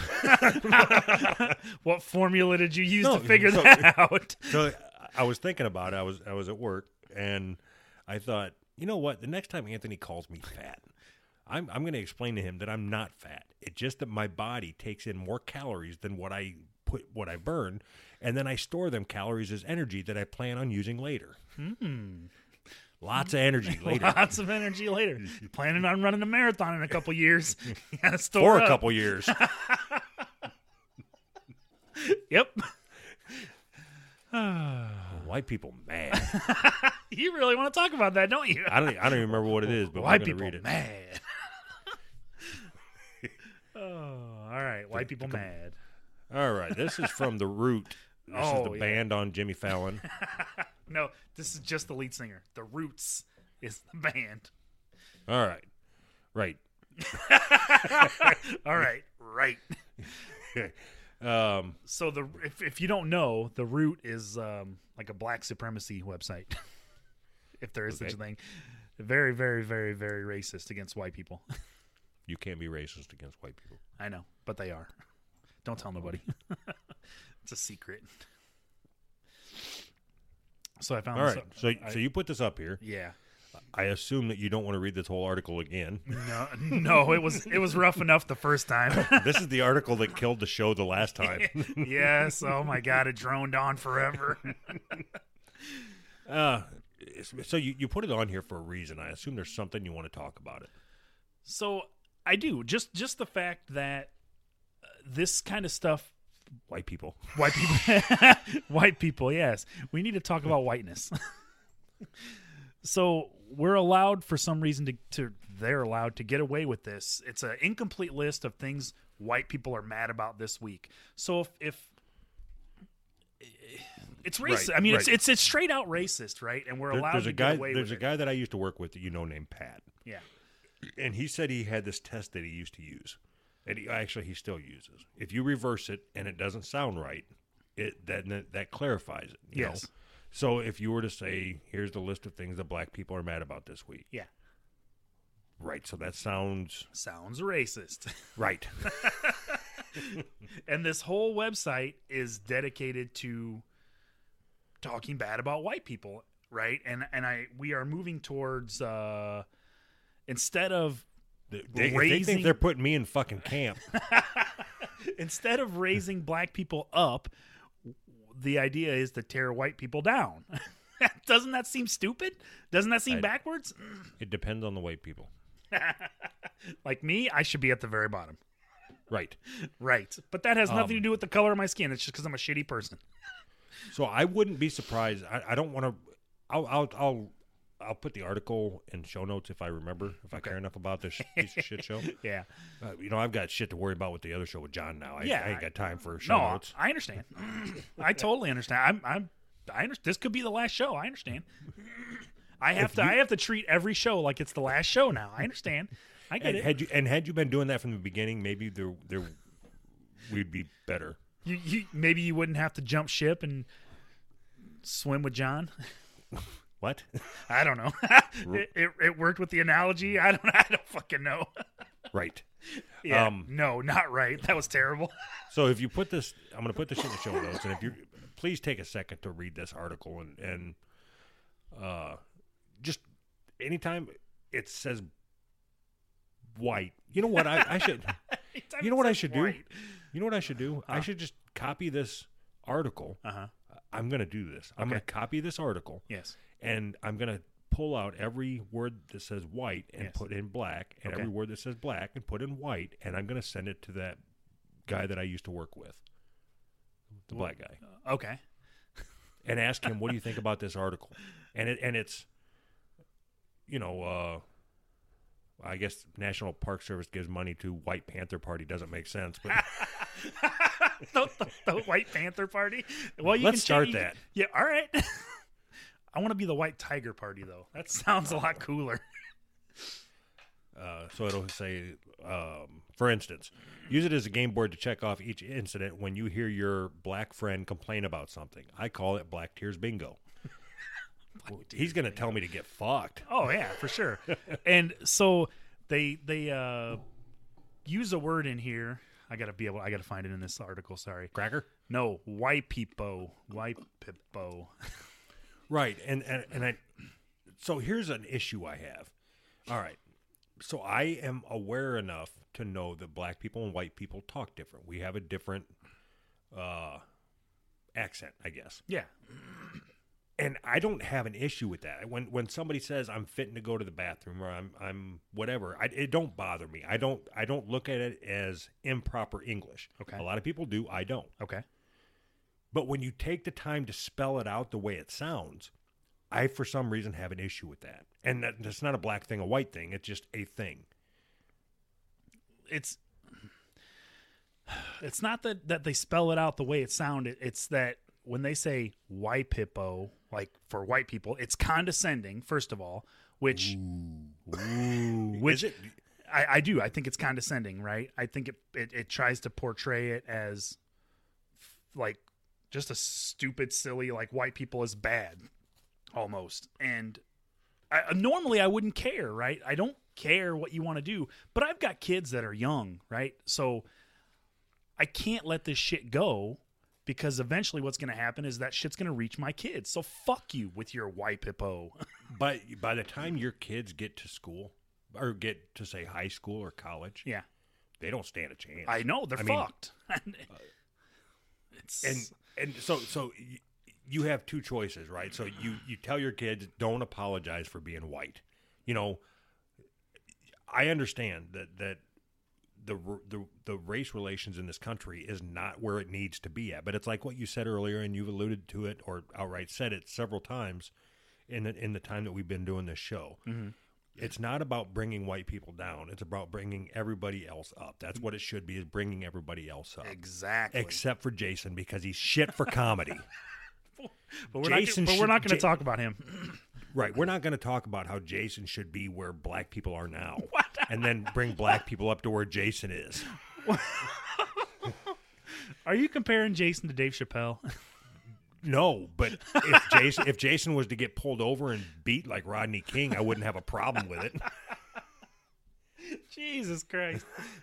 What formula did you use No, to figure so- that out? So I was thinking about it. I was I was at work, and I thought, you know what? The next time Anthony calls me fat, I'm I'm going to explain to him that I'm not fat. It's just that my body takes in more calories than what I put what I burn, and then I store them calories as energy that I plan on using later. Hmm. Lots of energy later. Lots of energy later. Planning on running a marathon in a couple years. You gotta store For a up. couple years. Yep. White people mad. You really want to talk about that, don't you? I don't. I don't even remember what it is, but White we're people gonna read it. mad. Oh, all right. White people mad. All right, this is from The Root. This Oh, is the yeah. band on Jimmy Fallon. No, this is just the lead singer. The Roots is the band. All right, right. All right, right. Um, So the if if you don't know, the Root is um, like a black supremacy website, if there is such a Okay. thing. Very, very, very, very racist against white people. you can't be racist against white people. I know, but they are. Don't tell nobody. It's a secret. So I found All this. right, so I- so you put this up here. yeah. I assume that you don't want to read this whole article again. No, no, it was it was rough enough the first time. This is the article that killed the show the last time. Yes. Oh my God, it droned on forever. Uh, so you, you put it on here for a reason. I assume there's something you want to talk about it. So I do just just the fact that uh, this kind of stuff, White people. white people, white people, yes, we need to talk about whiteness. So we're allowed for some reason to, to they're allowed to get away with this. It's an incomplete list of things white people are mad about this week. So if if it's racist, Right, I mean it's right. it's it's straight out racist, right? And we're There- allowed there's to a guy. get away There's with a guy that I used to work with that you know named Pat, it. Yeah. and he said he had this test that he used to use, and he actually he still uses. If you reverse it and it doesn't sound right, it then that, that clarifies it. You Yes. know? So if you were to say, "Here's the list of things that black people are mad about this week," Yeah. right? So that sounds Sounds racist. right. And this whole website is dedicated to talking bad about white people, right? And and I we are moving towards uh instead of They, they, if they Raising- think they're putting me in fucking camp. instead of raising black people up, the idea is to tear white people down. Doesn't that seem stupid? Doesn't that seem I- backwards? It depends on the white people. Like me, I should be at the very bottom. Right. Right. But that has nothing Um, to do with the color of my skin. It's just because I'm a shitty person. So I wouldn't be surprised. I, I don't want to. I'll, I'll I'll I'll put the article in show notes if I remember. If I care enough about this piece of shit show. Yeah. Uh, you know, I've got shit to worry about with the other show with John now. I, Yeah, I ain't got time for show No, notes. I understand. I totally understand. I'm, I'm, I understand. This could be the last show. I understand. I have If to. you- I have to treat every show like it's the last show now. I understand. I get And it. had you and had you been doing that from the beginning, maybe there there we'd be better. You, you, maybe you wouldn't have to jump ship and swim with John. What? I don't know. it, it, it worked with the analogy. I don't. I don't fucking know. Right. Yeah. Um, no, not right. That was terrible. So if you put this, I'm going to put this in the show notes, and if you please take a second to read this article and and uh, just anytime it says white, you know what I, I should, Anytime you know it what I says should do, white. you know what I should do, I should just copy this article. Uh-huh. I'm going to do this. I'm Okay. going to copy this article, Yes. and I'm going to pull out every word that says white and Yes. put in black, and Okay. every word that says black and put in white, and I'm going to send it to that guy that I used to work with, the black guy, Okay. and ask him, "What do you think about this article?" And it and it's, you know, uh, I guess National Park Service gives money to White Panther Party. Doesn't make sense, but the, the, the White Panther Party. Well, you Let's can start change- that. Yeah, all right. I want to be the White Tiger Party, though. That sounds a lot cooler. Uh, so it'll say, um, for instance, use it as a game board to check off each incident when you hear your black friend complain about something. I call it Black Tears Bingo. He's going to tell me to get fucked. Oh yeah, for sure. And so they they uh, use a word in here. I gotta be able. I gotta find it in this article. Sorry. Cracker? No, white people, white people. Right. And, and, and I, so here's an issue I have. All right. So I am aware enough to know that black people and white people talk different. We have a different uh, accent, I guess. Yeah. And I don't have an issue with that. When when somebody says I'm fitting to go to the bathroom or I'm I'm whatever, I, it don't bother me. I don't I don't look at it as improper English. Okay. A lot of people do. I don't. Okay. But when you take the time to spell it out the way it sounds, I for some reason have an issue with that. And that, that's not a black thing, a white thing. It's just a thing. It's it's not that that they spell it out the way it sounded. It's that when they say white hippo, like for white people, it's condescending, first of all, which, Ooh. which Is it? I, I do. I think it's condescending, right? I think it, it, it tries to portray it as like just a stupid, silly, like white people is bad almost. And I, normally I wouldn't care, right? I don't care what you want to do, but I've got kids that are young, right? So I can't let this shit go. Because eventually what's going to happen is that shit's going to reach my kids. So fuck you with your white hippo. But by the time your kids get to school or get to, say, high school or college, Yeah. they don't stand a chance. I know. They're I mean, fucked. it's, And and so so y- you have two choices, right? So you, you tell your kids, don't apologize for being white. You know, I understand that that the the the race relations in this country is not where it needs to be at. But it's like what you said earlier, and you've alluded to it or outright said it several times in the, in the time that we've been doing this show. Mm-hmm. It's not about bringing white people down. It's about bringing everybody else up. That's what it should be, is bringing everybody else up. exactly. Except for Jason, because he's shit for comedy. but we're Jason not, but we're not should- going to Ja- talk about him. Right. We're not going to talk about how Jason should be where black people are now. And then bring black people up to where Jason is. Are you comparing Jason to Dave Chappelle? No, but if Jason if Jason was to get pulled over and beat like Rodney King, I wouldn't have a problem with it. Jesus Christ.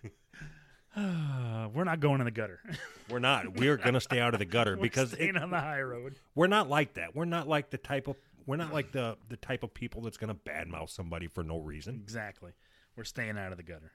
We're not going in the gutter. We're not. We're going to stay out of the gutter We're because staying it, on the high road. we're not like that. We're not like the type of we're not like the the type of people that's going to badmouth somebody for no reason. Exactly. We're staying out of the gutter.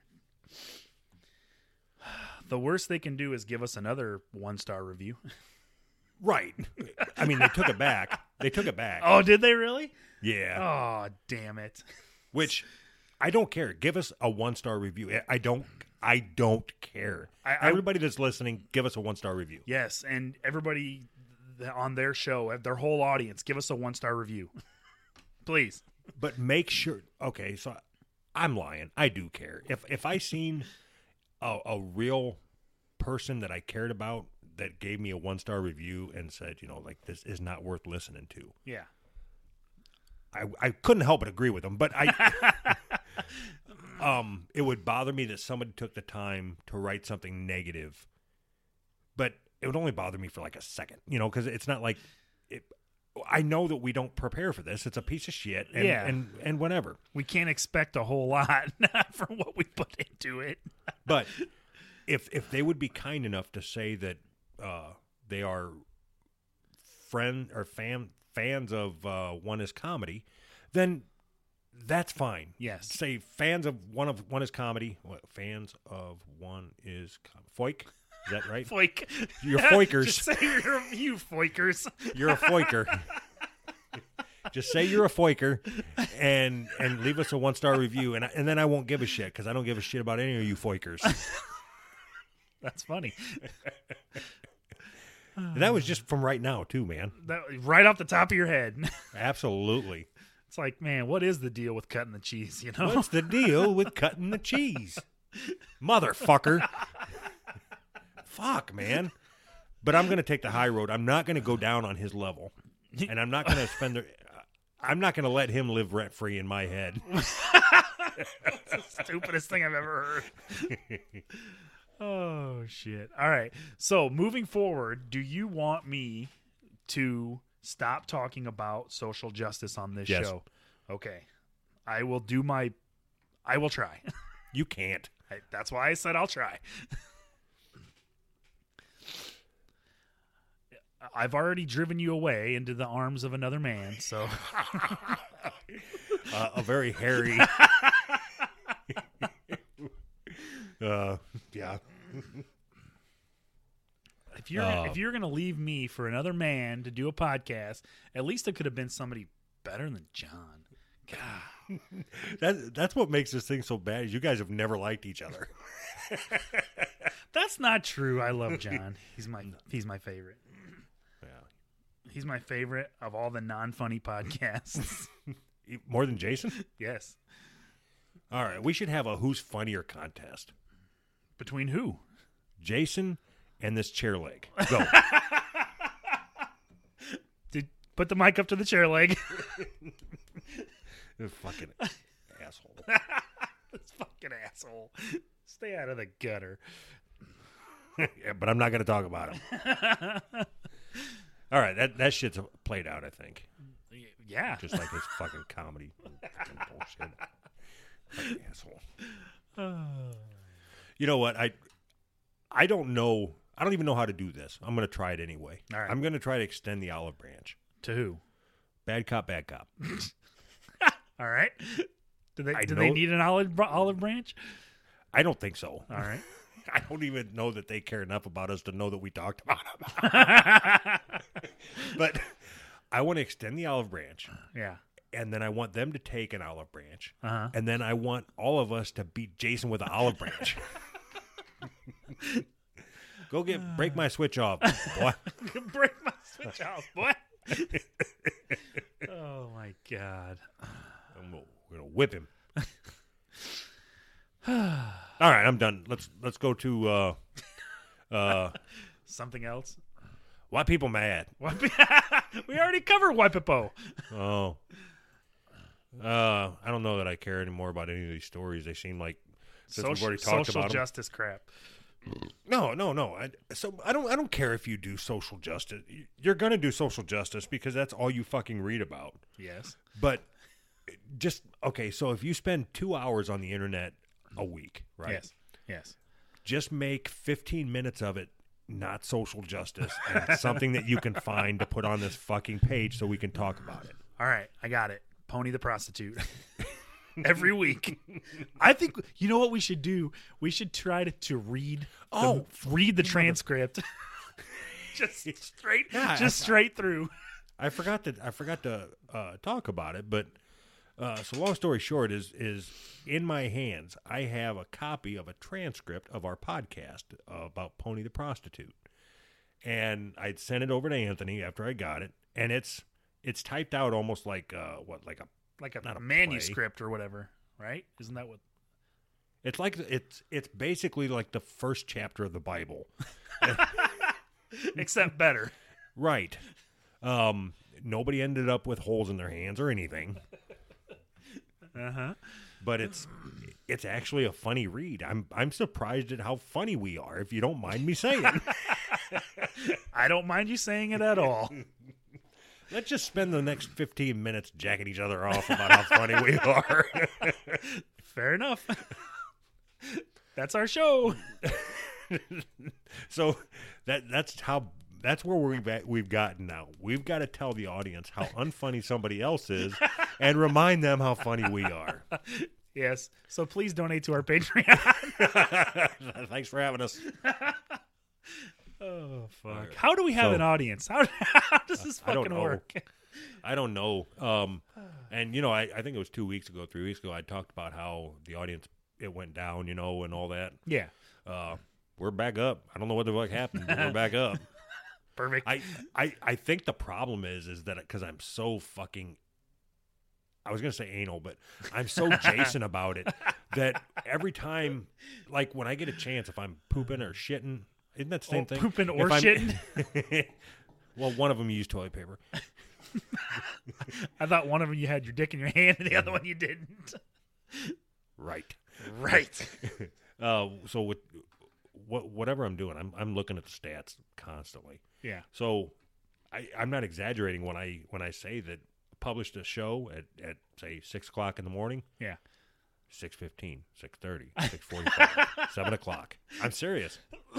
The worst they can do is give us another one-star review. Right. I mean, they took it back. They took it back. Oh, did they really? Yeah. Oh, damn it. Which I don't care. Give us a one star review. I don't. I don't care. I- I- Everybody that's listening, give us a one star review. Yes, and everybody th- on their show, their whole audience, give us a one-star review. Please. But make sure. Okay, so I'm lying. I do care. If if I seen a, a real person that I cared about that gave me a one star review and said, you know, like, this is not worth listening to, Yeah. I I couldn't help but agree with them. But I. Um, it would bother me that somebody took the time to write something negative, but it would only bother me for like a second, you know, because it's not like it, I know that we don't prepare for this. It's a piece of shit, and Yeah. and, and whatever. We can't expect a whole lot from what we put into it. But if if they would be kind enough to say that uh, they are friend or fan fans of uh, One Is Comedy, then that's fine. Yes. Say fans of one of one is comedy. What, fans of one is com- Foik? Is that right? Foik. You're Foikers. Just say you're you Foikers. You're a Foiker. Just say you're a Foiker, and and leave us a one star review, and I, and then I won't give a shit because I don't give a shit about any of you Foikers. That's funny. And that was just from right now too, man. That, right off the top of your head. Absolutely. It's like, man, what is the deal with cutting the cheese, you know? What's the deal with cutting the cheese? Motherfucker. Fuck, man. But I'm going to take the high road. I'm not going to go down on his level. And I'm not going to spend the, I'm not going to let him live rent free in my head. That's the stupidest thing I've ever heard. Oh, shit. All right. So, moving forward, do you want me to stop talking about social justice on this Yes. show? Okay. I will do my, I will try. You can't. I, that's why I said I'll try. I've already driven you away into the arms of another man, so. Uh, a very hairy. uh, yeah. If you're Uh, if you're gonna leave me for another man to do a podcast, at least it could have been somebody better than John. God, That that's what makes this thing so bad. Is you guys have never liked each other. that's not true. I love John. He's my he's my favorite. Yeah. He's my favorite of all the non-funny podcasts. More than Jason? Yes. All right, we should have a who's funnier contest. Between who? Jason and this chair leg. Go. Did put the mic up to the chair leg. You fucking asshole. This fucking asshole. Stay out of the gutter. Yeah, but I'm not going to talk about him. All right, that, that shit's played out, I think. Yeah. Just like his fucking comedy. Fucking bullshit. Fucking asshole. You know what? I I don't know. I don't even know how to do this. I'm going to try it anyway. All right. I'm going to try to extend the olive branch. To who? Bad cop, bad cop. All right. Do they I do they know- need an olive br- olive branch? I don't think so. All right. I don't even know that they care enough about us to know that we talked about them. But I want to extend the olive branch, Yeah. and then I want them to take an olive branch, Uh-huh. and then I want all of us to beat Jason with an olive branch. Go get break my switch off, boy. Break my switch off, boy. Oh my god. I'm gonna, we're gonna whip him. All right, I'm done. Let's let's go to uh, uh, Something else? why people mad. What? We already covered Wipepo. Oh, uh, I don't know that I care anymore about any of these stories. They seem like since we've Social, already talked social about them. justice crap. No, no, no. I, so I don't. I don't care if you do social justice. You're gonna do social justice because that's all you fucking read about. Yes. But just okay. So if you spend two hours on the internet a week, right? Yes. Yes. Just make fifteen minutes of it not social justice and something that you can find to put on this fucking page so we can talk about it. All right, I got it. Pony the prostitute. Every week. I think you know what we should do? We should try to, to read the, Oh, read the transcript. Just straight Yeah, just I- straight through. I forgot that I forgot to uh, talk about it, but uh, so long story short is is in my hands I have a copy of a transcript of our podcast uh, about Pony the prostitute, and I'd sent it over to Anthony after I got it, and it's it's typed out almost like uh, what like a Like a, Not a manuscript or whatever, right? Isn't that what it's like it's it's basically like the first chapter of the Bible, except better. right? Um, nobody ended up with holes in their hands or anything. Uh-huh. But it's it's actually a funny read. I'm I'm surprised at how funny we are, if you don't mind me saying. I don't mind you saying it at all. Let's just spend the next fifteen minutes jacking each other off about how funny we are. Fair enough. That's our show. So that that's how that's where we've at, we've gotten now. We've got to tell the audience how unfunny somebody else is and remind them how funny we are. Yes. So please donate to our Patreon. Thanks for having us. Oh fuck! How do we have So- an audience? How, how does this I don't fucking know. work? I don't know. Um, and you know, I, I think it was two weeks ago, three weeks ago, I talked about how the audience it went down, you know, and all that. Yeah, Uh, we're back up. I don't know what the fuck happened, but we're back up. perfect. I, I, I think the problem is is that because I'm so fucking, I was gonna say anal, but I'm so Jason about it that every time, like when I get a chance, if I'm pooping or shitting, isn't that the same Oh, thing? pooping or If I'm- shitting? Well, one of them used toilet paper. I thought one of them you had your dick in your hand, and the other one you didn't. Right. Right. Uh, so with what whatever I'm doing, I'm I'm looking at the stats constantly. Yeah. So I, I'm not exaggerating when I when I say that I published a show at, at say six o'clock in the morning, Yeah. six fifteen, six thirty, six forty five, seven o'clock. I'm serious.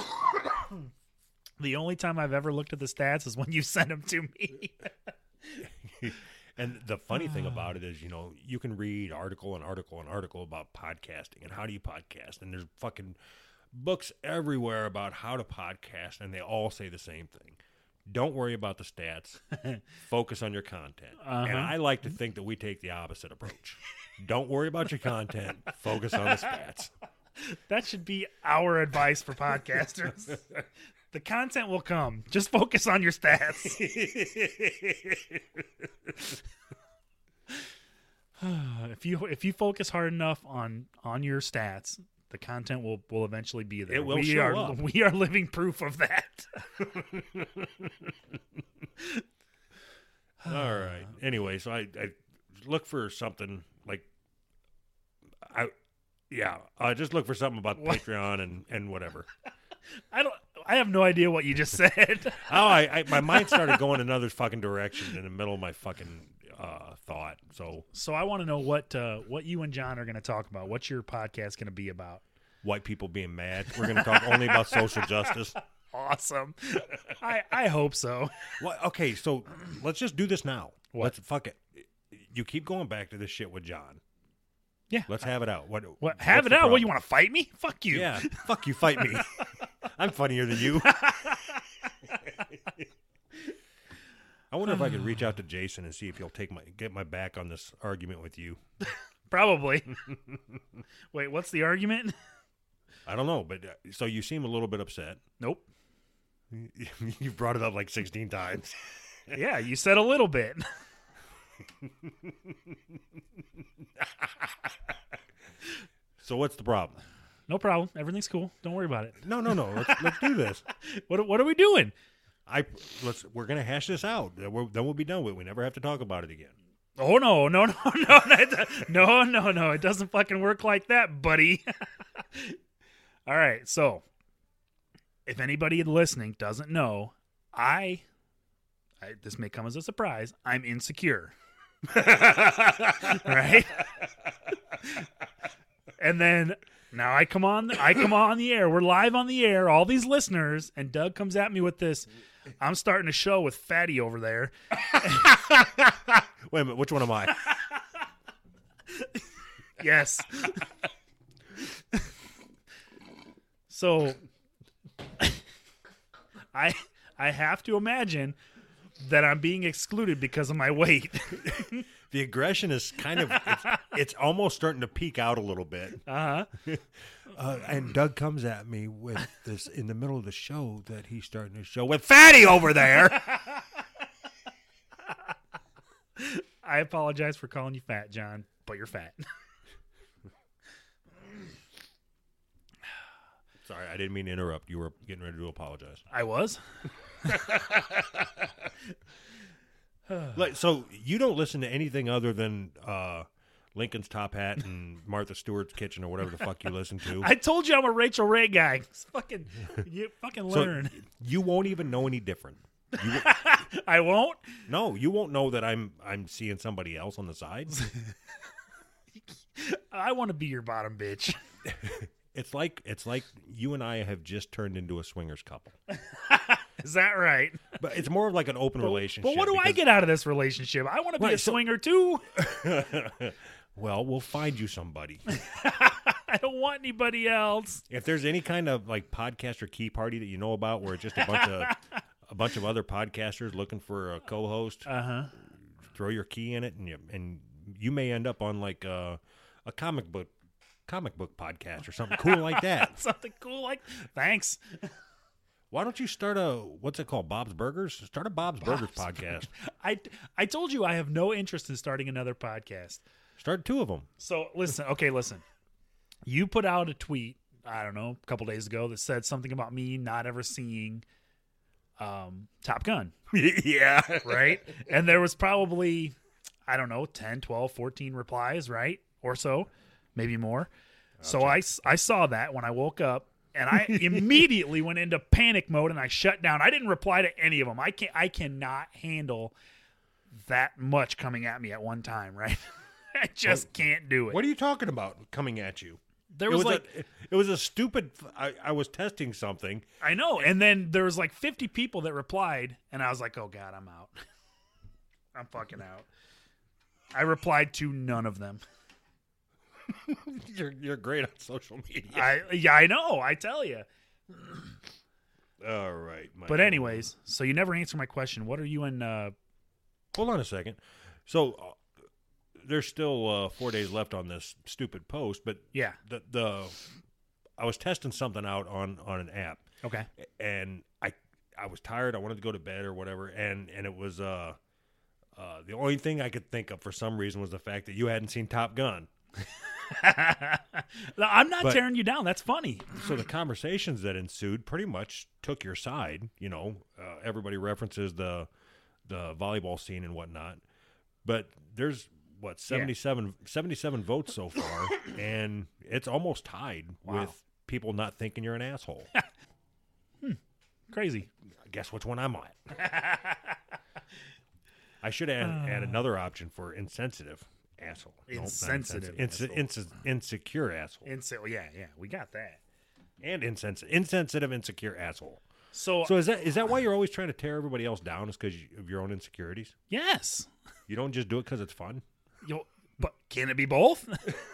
The only time I've ever looked at the stats is when you sent them to me. And the funny thing about it is, you know, you can read article and article and article about podcasting and how do you podcast, and there's fucking books everywhere about how to podcast, and they all say the same thing. Don't worry about the stats. Focus on your content. Uh-huh. And I like to think that we take the opposite approach. Don't worry about your content. Focus on the stats. That should be our advice for podcasters. The content will come. Just focus on your stats. if you if you focus hard enough on on your stats, the content will, will eventually be there. It will we show are up. we are living proof of that. All right. Anyway, so I, I look for something like I yeah, I just look for something about What? Patreon and, and whatever. I don't. I have no idea what you just said. Oh, I, I my mind started going another fucking direction in the middle of my fucking uh, thought. So So I want to know what uh, what you and John are going to talk about. What's your podcast going to be about? white people being mad. We're going to talk only about social justice. Awesome. I I hope so. Well, okay, so let's just do this now. What? Let's fuck it. You keep going back to this shit with John. Yeah. Let's have it out. What? What? Have what's it the out. What, problem? you want to fight me? Fuck you. Yeah. Fuck you. Fight me. I'm funnier than you. I wonder if I could reach out to Jason and see if he'll take my get my back on this argument with you. Probably. Wait, what's the argument? I don't know, but uh, so you seem a little bit upset. Nope. You've brought it up like sixteen times. Yeah, you said a little bit. So what's the problem? No problem. Everything's cool. Don't worry about it. No, no, no. Let's let's do this. What What are we doing? I let's we're gonna hash this out. Then we're- then we'll be done with it. We never have to talk about it again. Oh no, no, no, no, no, no, no! It doesn't fucking work like that, buddy. All right, so if anybody listening doesn't know, I, I this may come as a surprise. I'm insecure, right? And then now I come on, I come on the air. We're live on the air. All these listeners, and Doug comes at me with this. I'm starting a show with Fatty over there. Wait a minute. Which one am I? Yes. So I I have to imagine that I'm being excluded because of my weight. The aggression is kind of it's, it's almost starting to peak out a little bit. Uh-huh. Uh, and Doug comes at me with this in the middle of the show that he's starting to show with Fatty over there. I apologize for calling you fat, John, but you're fat. Sorry, I didn't mean to interrupt. You were getting ready to apologize. I was. Like, so you don't listen to anything other than uh, Lincoln's Top Hat and Martha Stewart's Kitchen or whatever the fuck you listen to. I told you I'm a Rachel Ray guy. It's fucking you fucking So learn. you won't even know any different. You, I won't. no, you won't know that I'm I'm seeing somebody else on the side. I want to be your bottom bitch. It's like it's like you and I have just turned into a swingers couple. Is that right? But it's more of like an open relationship. But what do I because- get out of this relationship? I want to be Right, a so- swinger too. Well, we'll find you somebody. I don't want anybody else. If there's any kind of like podcast or key party that you know about where it's just a bunch of a bunch of other podcasters looking for a co-host, Uh huh. throw your key in it, and you and you may end up on like a, a comic book comic book podcast or something cool like that. Something cool like thanks. Why don't you start a what's it called? Bob's Burgers? Start a Bob's, Burgers podcast. I I told you I have no interest in starting another podcast. Start two of them. So listen, okay, listen. You put out a tweet, I don't know, a couple days ago that said something about me not ever seeing um, Top Gun, Yeah. right? And there was probably, I don't know, ten, twelve, fourteen replies, right? Or so, maybe more. So I, s- I saw that when I woke up, and I immediately went into panic mode and I shut down. I didn't reply to any of them. I can't. I cannot handle that much coming at me at one time, right? I just can't do it. What are you talking about coming at you? There It was, was like, a, it was a stupid. I, I was testing something. I know, and then there was like fifty people that replied, and I was like, "Oh God, I'm out. I'm fucking out." I replied to none of them. you're you're great on social media. I yeah, I know. I tell you. All right. My But anyways, so you never answer my question. What are you in? Uh, hold on a second. So uh, there's still uh, four days left on this stupid post, but yeah. the the I was testing something out on on an app. Okay. And I I was tired. I wanted to go to bed or whatever, and and it was uh uh the only thing I could think of for some reason was the fact that you hadn't seen Top Gun. I'm not But- tearing you down. That's funny. So the conversations that ensued pretty much took your side. You know, uh, everybody references the the volleyball scene and whatnot, but there's what seventy-seven, seventy-seven votes so far, and it's almost tied Wow. with people not thinking you're an asshole. Crazy. Guess which one I'm on. I should add, add another option for insensitive asshole. No, not Insensitive insensitive. Inse- inse- insecure asshole. And so yeah, yeah, we got that. and insensitive, insensitive, insecure asshole. So, So is that is that why you're always trying to tear everybody else down? Is because of your own insecurities? yes. You don't just do it because it's fun? Yo, but can it be both?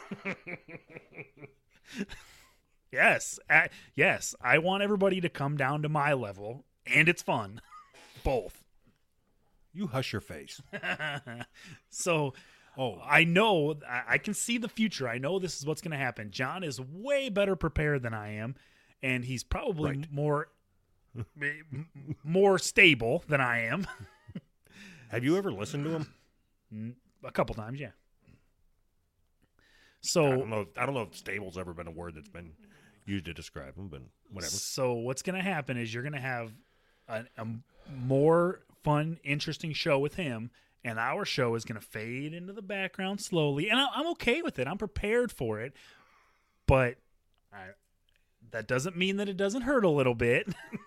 yes. Uh, yes. I want everybody to come down to my level, and it's fun. Both. You hush your face. So Oh, I know, I, I can see the future. I know this is what's going to happen. John is way better prepared than I am, and he's probably Right. more m- more stable than I am. have you ever listened to him? A couple times, yeah. I So don't know. I don't know if stable's ever been a word that's been used to describe him, but whatever. So what's going to happen is you're going to have a, a more fun, interesting show with him, and our show is going to fade into the background slowly. And I, I'm okay with it. I'm prepared for it, but I, that doesn't mean that it doesn't hurt a little bit.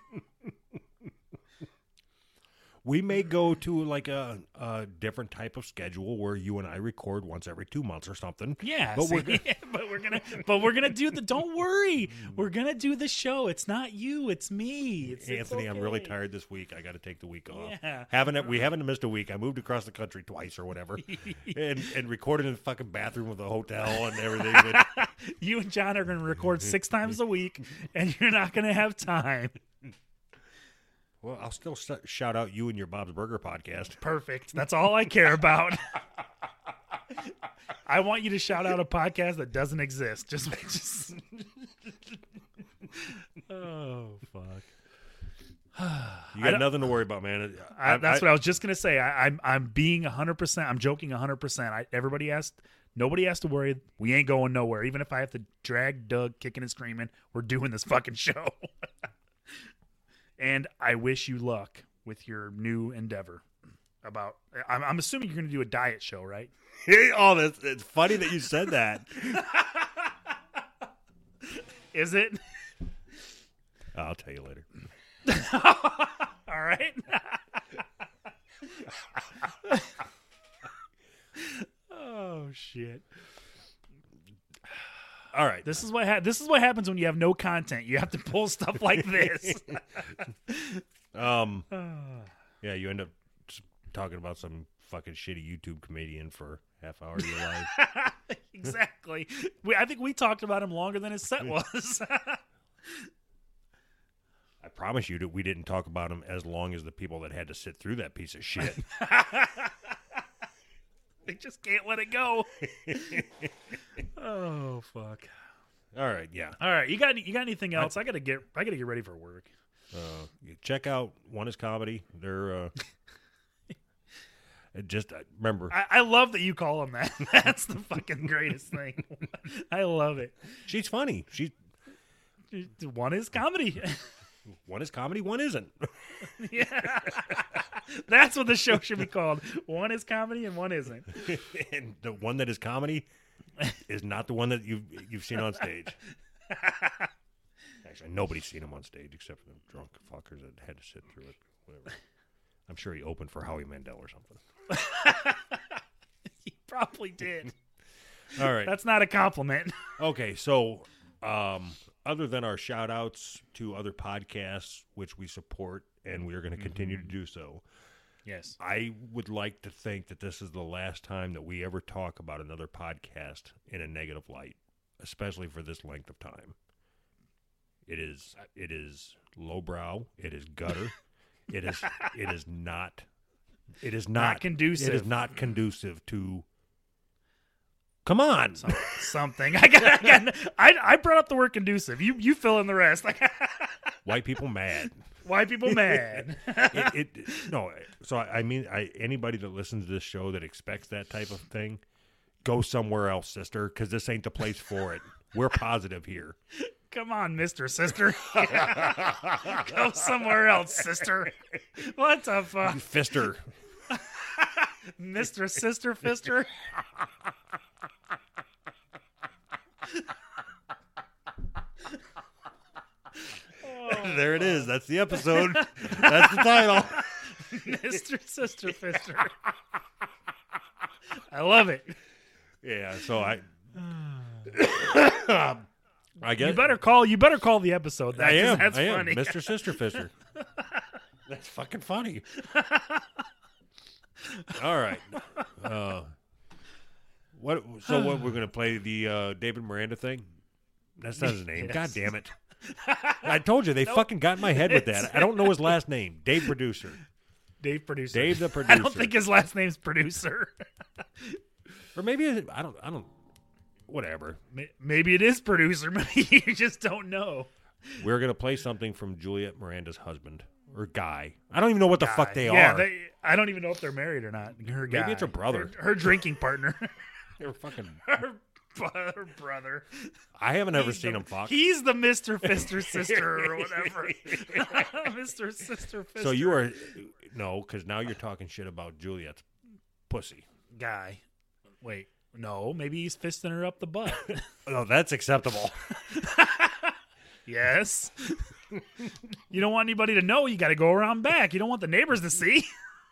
We may go to like a, a different type of schedule where you and I record once every two months or something. Yeah, but see? we're but we're gonna, but we're gonna do the. Don't worry, we're gonna do the show. It's not you, it's me. It's, it's Anthony, I'm really okay. tired this week. I got to take the week off. Yeah. Haven't we haven't missed a week? I moved across the country twice or whatever, and and recorded in the fucking bathroom of the hotel and everything. But You and John are gonna record six times a week, and you're not gonna have time. well, I'll still sh- shout out you and your Bob's Burger podcast. Perfect. That's all I care about. I want you to shout out a podcast that doesn't exist. Just, just. Oh fuck. You I got don't- nothing to worry about, man. I, that's what I was just gonna say. I, I'm I'm being one hundred percent. I'm joking one hundred percent. I, everybody has, nobody has to worry. We ain't going nowhere. Even if I have to drag Doug kicking and screaming, we're doing this fucking show. And I wish you luck with your new endeavor. About, I'm, I'm assuming you're gonna do a diet show, right? oh, that's, it's funny that you said that. Is it? I'll tell you later. All right. Oh shit. All right. This is what ha- this is what happens when you have no content. You have to pull stuff like this. Um. Yeah, you end up just talking about some fucking shitty YouTube comedian for half hour of your life. Exactly. We, I think we talked about him longer than his set was. I promise you that we didn't talk about him as long as the people that had to sit through that piece of shit. They just can't let it go. Oh fuck. All right, yeah. All right, you got you got anything else? I gotta get I gotta get ready for work. Uh, you check out One Is Comedy. They're uh, it just uh, remember I, I love that you call him that. That's the fucking greatest thing. I love it. she's funny. She's One is comedy. one is comedy, one isn't. Yeah. That's what the show should be called. One is comedy and one isn't. And the one that is comedy is not the one that you've you've seen on stage. Actually, nobody's seen him on stage except for the drunk fuckers that had to sit through it. Whatever. I'm sure he opened for Howie Mandel or something. He probably did. All right. That's not a compliment. Okay, so um, other than our shout outs to other podcasts, which we support and we are going to continue to do so, Yes. I would like to think that this is the last time that we ever talk about another podcast in a negative light, especially for this length of time. It is it is lowbrow. It is gutter. it is it is not. It is not, Not conducive. It is not conducive to. Come on, Some- something. I got. I, got I, I brought up the word conducive. You you fill in the rest. white people mad. Why people mad? it, it no. So I I mean, I anybody that listens to this show that expects that type of thing, go somewhere else, sister, because this ain't the place for it. We're positive here. Come on, Mister Sister. Go somewhere else, sister. What the fuck? Fister. Mister Sister Fister? There it is. That's the episode. That's the title. Mister Sister Fister. I love it. Yeah. So I. I guess You better call. You better call the episode. That, I 'cause am. That's I am. funny. Mister Sister Fisher. That's fucking funny. All right. Uh, what? So what? We're gonna play the uh, David Miranda thing. That's not his name. Yes. God damn it! I told you they fucking got in my head with that. I don't know his last name. Dave Producer. Dave Producer. Dave the I Producer. don't think his last name's Producer. Or maybe it- I don't. I don't. Whatever. May- Maybe it is Producer. Maybe you just don't know. We're gonna play something from Juliet Miranda's husband or guy. I don't even know what the fuck they yeah, are. They, I don't even know if they're married or not. Her guy. Maybe it's her brother. Her, her drinking partner. They're fucking. her, her brother. I haven't ever He's seen the, them fuck. He's the Mister Fister sister or whatever. Mister Sister Fister. So you are no, because now you're talking shit about Juliet's pussy. guy. Wait, no, maybe he's fisting her up the butt. No, that's acceptable. Yes. You don't want anybody to know. You got to go around back. You don't want the neighbors to see.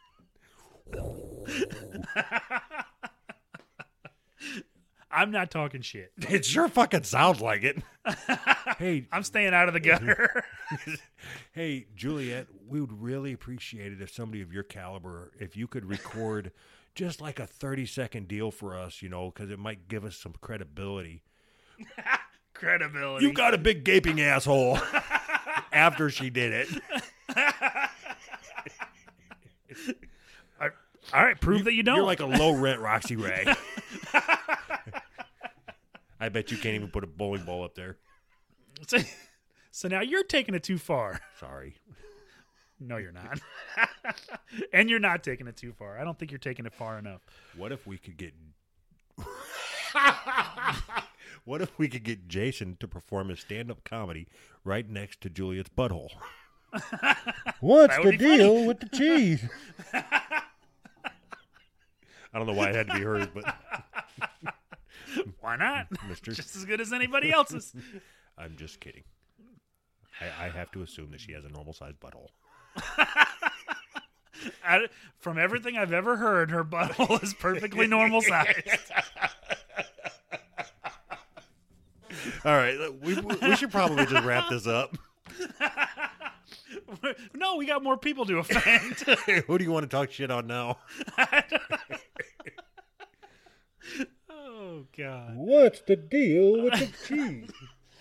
I'm not talking shit. It sure fucking sounds like it. Hey, I'm staying out of the gutter. hey, Juliet, we would really appreciate it if somebody of your caliber, if you could record just like a thirty second deal for us, you know, because it might give us some credibility. Credibility. You got a big gaping asshole. After she did it. All right, prove that you don't. You're like a low rent Roxy Ray. I bet you can't even put a bowling ball up there. So, so now you're taking it too far. Sorry. No, you're not. And you're not taking it too far. I don't think you're taking it far enough. What if we could get What if we could get Jason to perform his stand-up comedy right next to Juliet's butthole? What's That the would be funny. deal with the cheese? I don't know why it had to be hers, but Why not? Mister Just as good as anybody else's. I'm just kidding. I, I have to assume that she has a normal-sized butthole. I, from everything I've ever heard, her butthole is perfectly normal sized. All right, we, we should probably just wrap this up. No, we got more people to offend. Who do you want to talk shit on now? Oh, God. What's the deal with the cheese?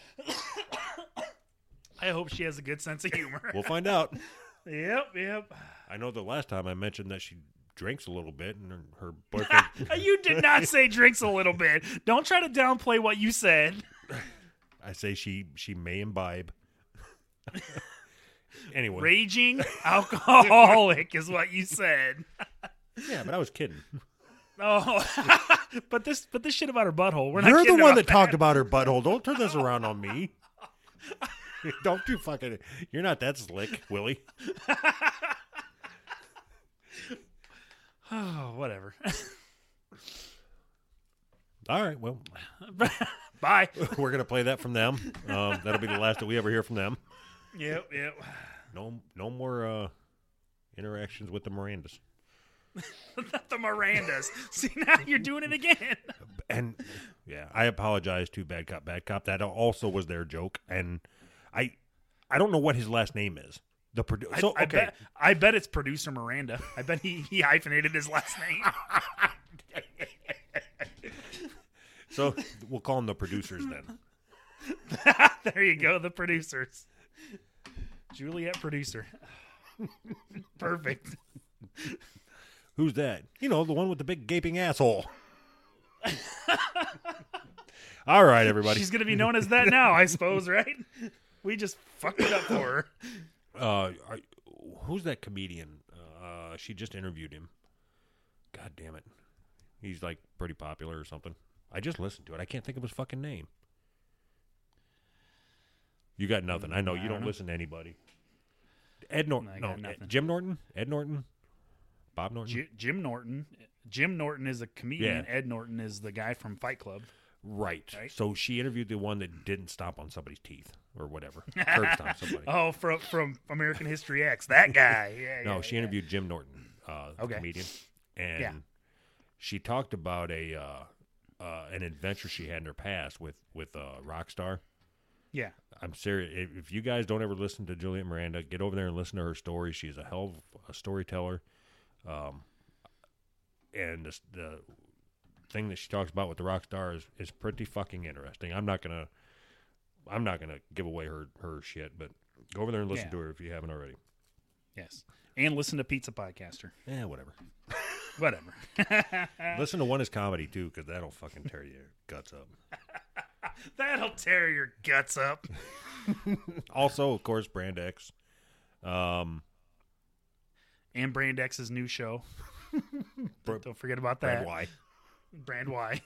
I hope she has a good sense of humor. We'll find out. Yep, yep. I know the last time I mentioned that she drinks a little bit and her, her boyfriend... You did not say drinks a little bit. Don't try to downplay what you said. I say she she may imbibe. Anyway. Raging alcoholic is what you said. Yeah, but I was kidding. Oh, but this but this shit about her butthole. We're not You're the kidding one about that talked about her butthole. Don't turn this around on me. Don't you fucking... You're not that slick, Willie. Oh, whatever. All right, well, Bye. we're going to play that from them. Um, that'll be the last that we ever hear from them. Yep, yep. No no more uh, interactions with the Mirandas. Not the Mirandas. See, now you're doing it again. And, yeah, I apologize to Bad Cop, Bad Cop. That also was their joke. And I I don't know what his last name is. The produ- I, so I okay, bet, I bet it's producer Miranda. I bet he, he hyphenated his last name. so we'll call them the producers then. There you go, the producers. Juliet producer. Perfect. Who's that? You know, the one with the big gaping asshole. All right, everybody. She's going to be known as that now, I suppose, right? We just fucked it up for her. Uh, are, who's that comedian? Uh, she just interviewed him. God damn it. He's like pretty popular or something. I just listened to it. I can't think of his fucking name. You got nothing. I know you I don't, don't know. listen to anybody. Ed Norton. I No, got Ed- nothing. Jim Norton? Ed Norton? Bob Norton? J- Jim Norton. Jim Norton is a comedian. Yeah. Ed Norton is the guy from Fight Club. Right. Right. So she interviewed the one that didn't stomp on somebody's teeth or whatever. Curb stomp somebody. Oh, from from American History X. That guy. Yeah, No, yeah, she yeah. interviewed Jim Norton, uh, the Okay. comedian, and Yeah. she talked about a uh, uh, an adventure she had in her past with with uh, Rockstar. Yeah. I'm serious. If, if you guys don't ever listen to Juliet Miranda, get over there and listen to her story. She's a hell of a storyteller, um, and the, the thing that she talks about with the Rockstar is, is pretty fucking interesting. I'm not gonna I'm not gonna give away her her shit, but go over there and listen Yeah. to her if you haven't already. Yes. And listen to Pizza Podcaster. Yeah, whatever. Whatever. Listen to One Is Comedy, too, because that'll fucking tear your guts up. That'll tear your guts up. Also, of course, Brand X. Um, And Brand X's new show. Br- Don't forget about Brand that. Y. Brand Y.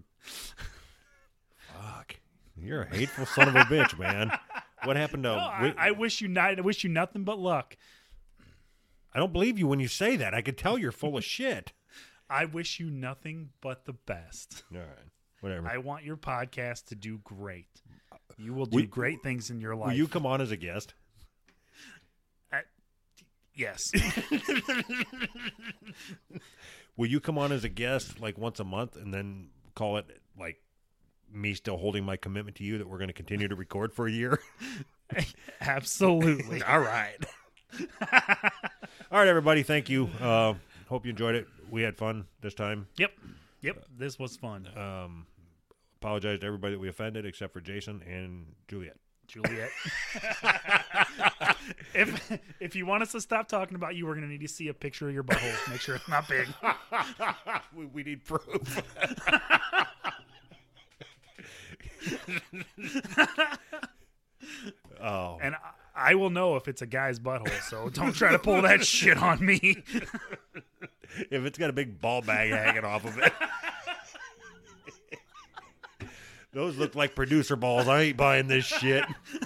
Fuck. You're a hateful son of a bitch, man. What happened to... No, I, Whit- I wish you not. I wish you nothing but luck. I don't believe you when you say that. I could tell you're full of shit. I wish you nothing but the best. All right. Whatever. I want your podcast to do great. You will do Will- great things in your life. Will you come on as a guest? Yes. Will you come on as a guest like once a month and then call it like me still holding my commitment to you that we're going to continue to record for a year? Absolutely. All right. All right, everybody. Thank you. Uh, hope you enjoyed it. We had fun this time. Yep. Yep. This was fun. Um, apologize to everybody that we offended except for Jason and Juliet. Juliet. if if you want us to stop talking about you, we're going to need to see a picture of your butthole. Make sure it's not big. we, we need proof. Oh. And I, I will know if it's a guy's butthole, so don't try to pull that shit on me. If it's got a big ball bag hanging off of it. Those look like producer balls. I ain't buying this shit.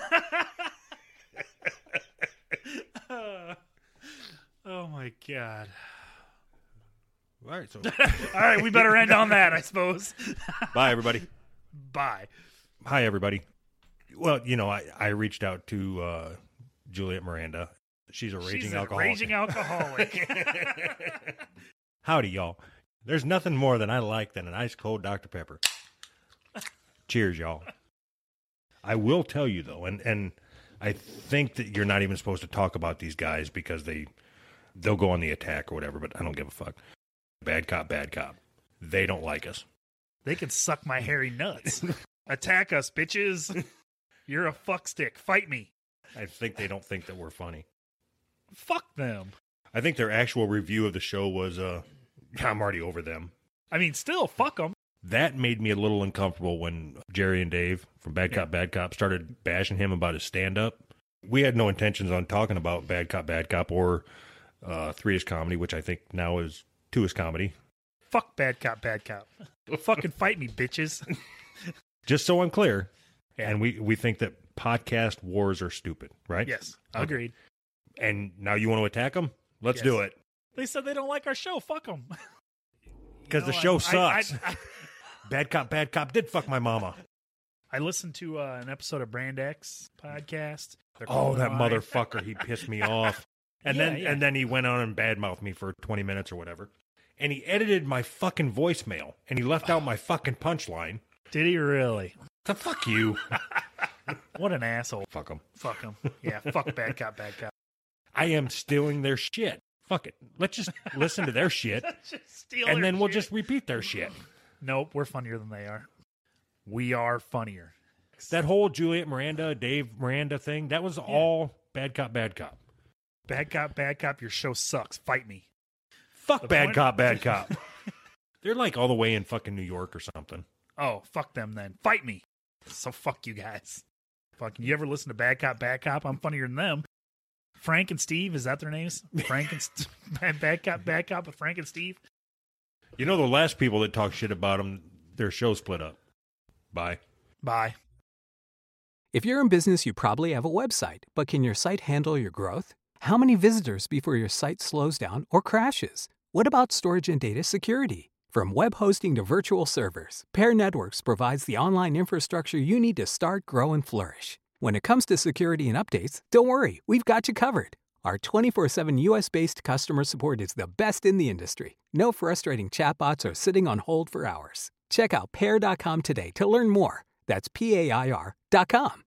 Oh, my God. All right, so All right, we better end on that, I suppose. bye, everybody. Bye. Hi, everybody. Well, you know, I, I reached out to uh, Juliet Miranda. She's a raging She's a alcoholic. raging alcoholic. Howdy, y'all. There's nothing more than I like than an ice cold Doctor Pepper. Cheers, y'all. I will tell you, though, and, and I think that you're not even supposed to talk about these guys because they, they'll go on the attack or whatever, but I don't give a fuck. Bad cop, bad cop. They don't like us. They can suck my hairy nuts. Attack us, bitches. You're a fuckstick. Fight me. I think they don't think that we're funny. Fuck them. I think their actual review of the show was, uh, I'm already over them. I mean, still, fuck them. That made me a little uncomfortable when Jerry and Dave from Bad Cop, Bad Cop started bashing him about his stand-up. We had no intentions on talking about Bad Cop, Bad Cop or uh, Three-ish Comedy, which I think now is Two-ish Comedy. Fuck bad cop, bad cop. Fucking fight me, bitches. Just so I'm clear, Yeah. and we, we think that podcast wars are stupid, right? Yes, Okay. agreed. And now you want to attack them? Let's Yes. do it. They said they don't like our show. Fuck them. Because the show I, sucks. I, I, Bad Cop, Bad Cop did fuck my mama. I listened to uh, an episode of Brand X podcast. They're Oh, calling that mine. motherfucker! He pissed me off, and Yeah, then yeah. and then he went on and badmouthed me for twenty minutes or whatever. And he edited my fucking voicemail, and he left out my fucking punchline. Did he really? So fuck you. What an asshole. Fuck him. Fuck him. Yeah, fuck bad cop, bad cop. I am stealing their shit. Fuck it. Let's just listen to their shit, Just steal and their then we'll shit. just repeat their shit. Nope, we're funnier than they are. We are funnier. That whole Juliet Miranda, Dave Miranda thing, that was all bad cop, bad cop. Bad cop, bad cop, your show sucks. Fight me. Fuck The bad point- cop, bad cop. They're like all the way in fucking New York or something. Oh, fuck them then. Fight me. So fuck you guys. Fucking, you ever listen to Bad Cop, Bad Cop? I'm funnier than them. Frank and Steve, is that their names? Frank and St- bad, bad Cop, Bad Cop with Frank and Steve? You know, the last people that talk shit about them, their show split up. Bye. Bye. If you're in business, you probably have a website, but can your site handle your growth? How many visitors before your site slows down or crashes? What about storage and data security? From web hosting to virtual servers, Pair Networks provides the online infrastructure you need to start, grow, and flourish. When it comes to security and updates, don't worry, we've got you covered. Our twenty-four seven U S-based customer support is the best in the industry. No frustrating chatbots or sitting on hold for hours. Check out pair dot com today to learn more. That's P A I R dot com.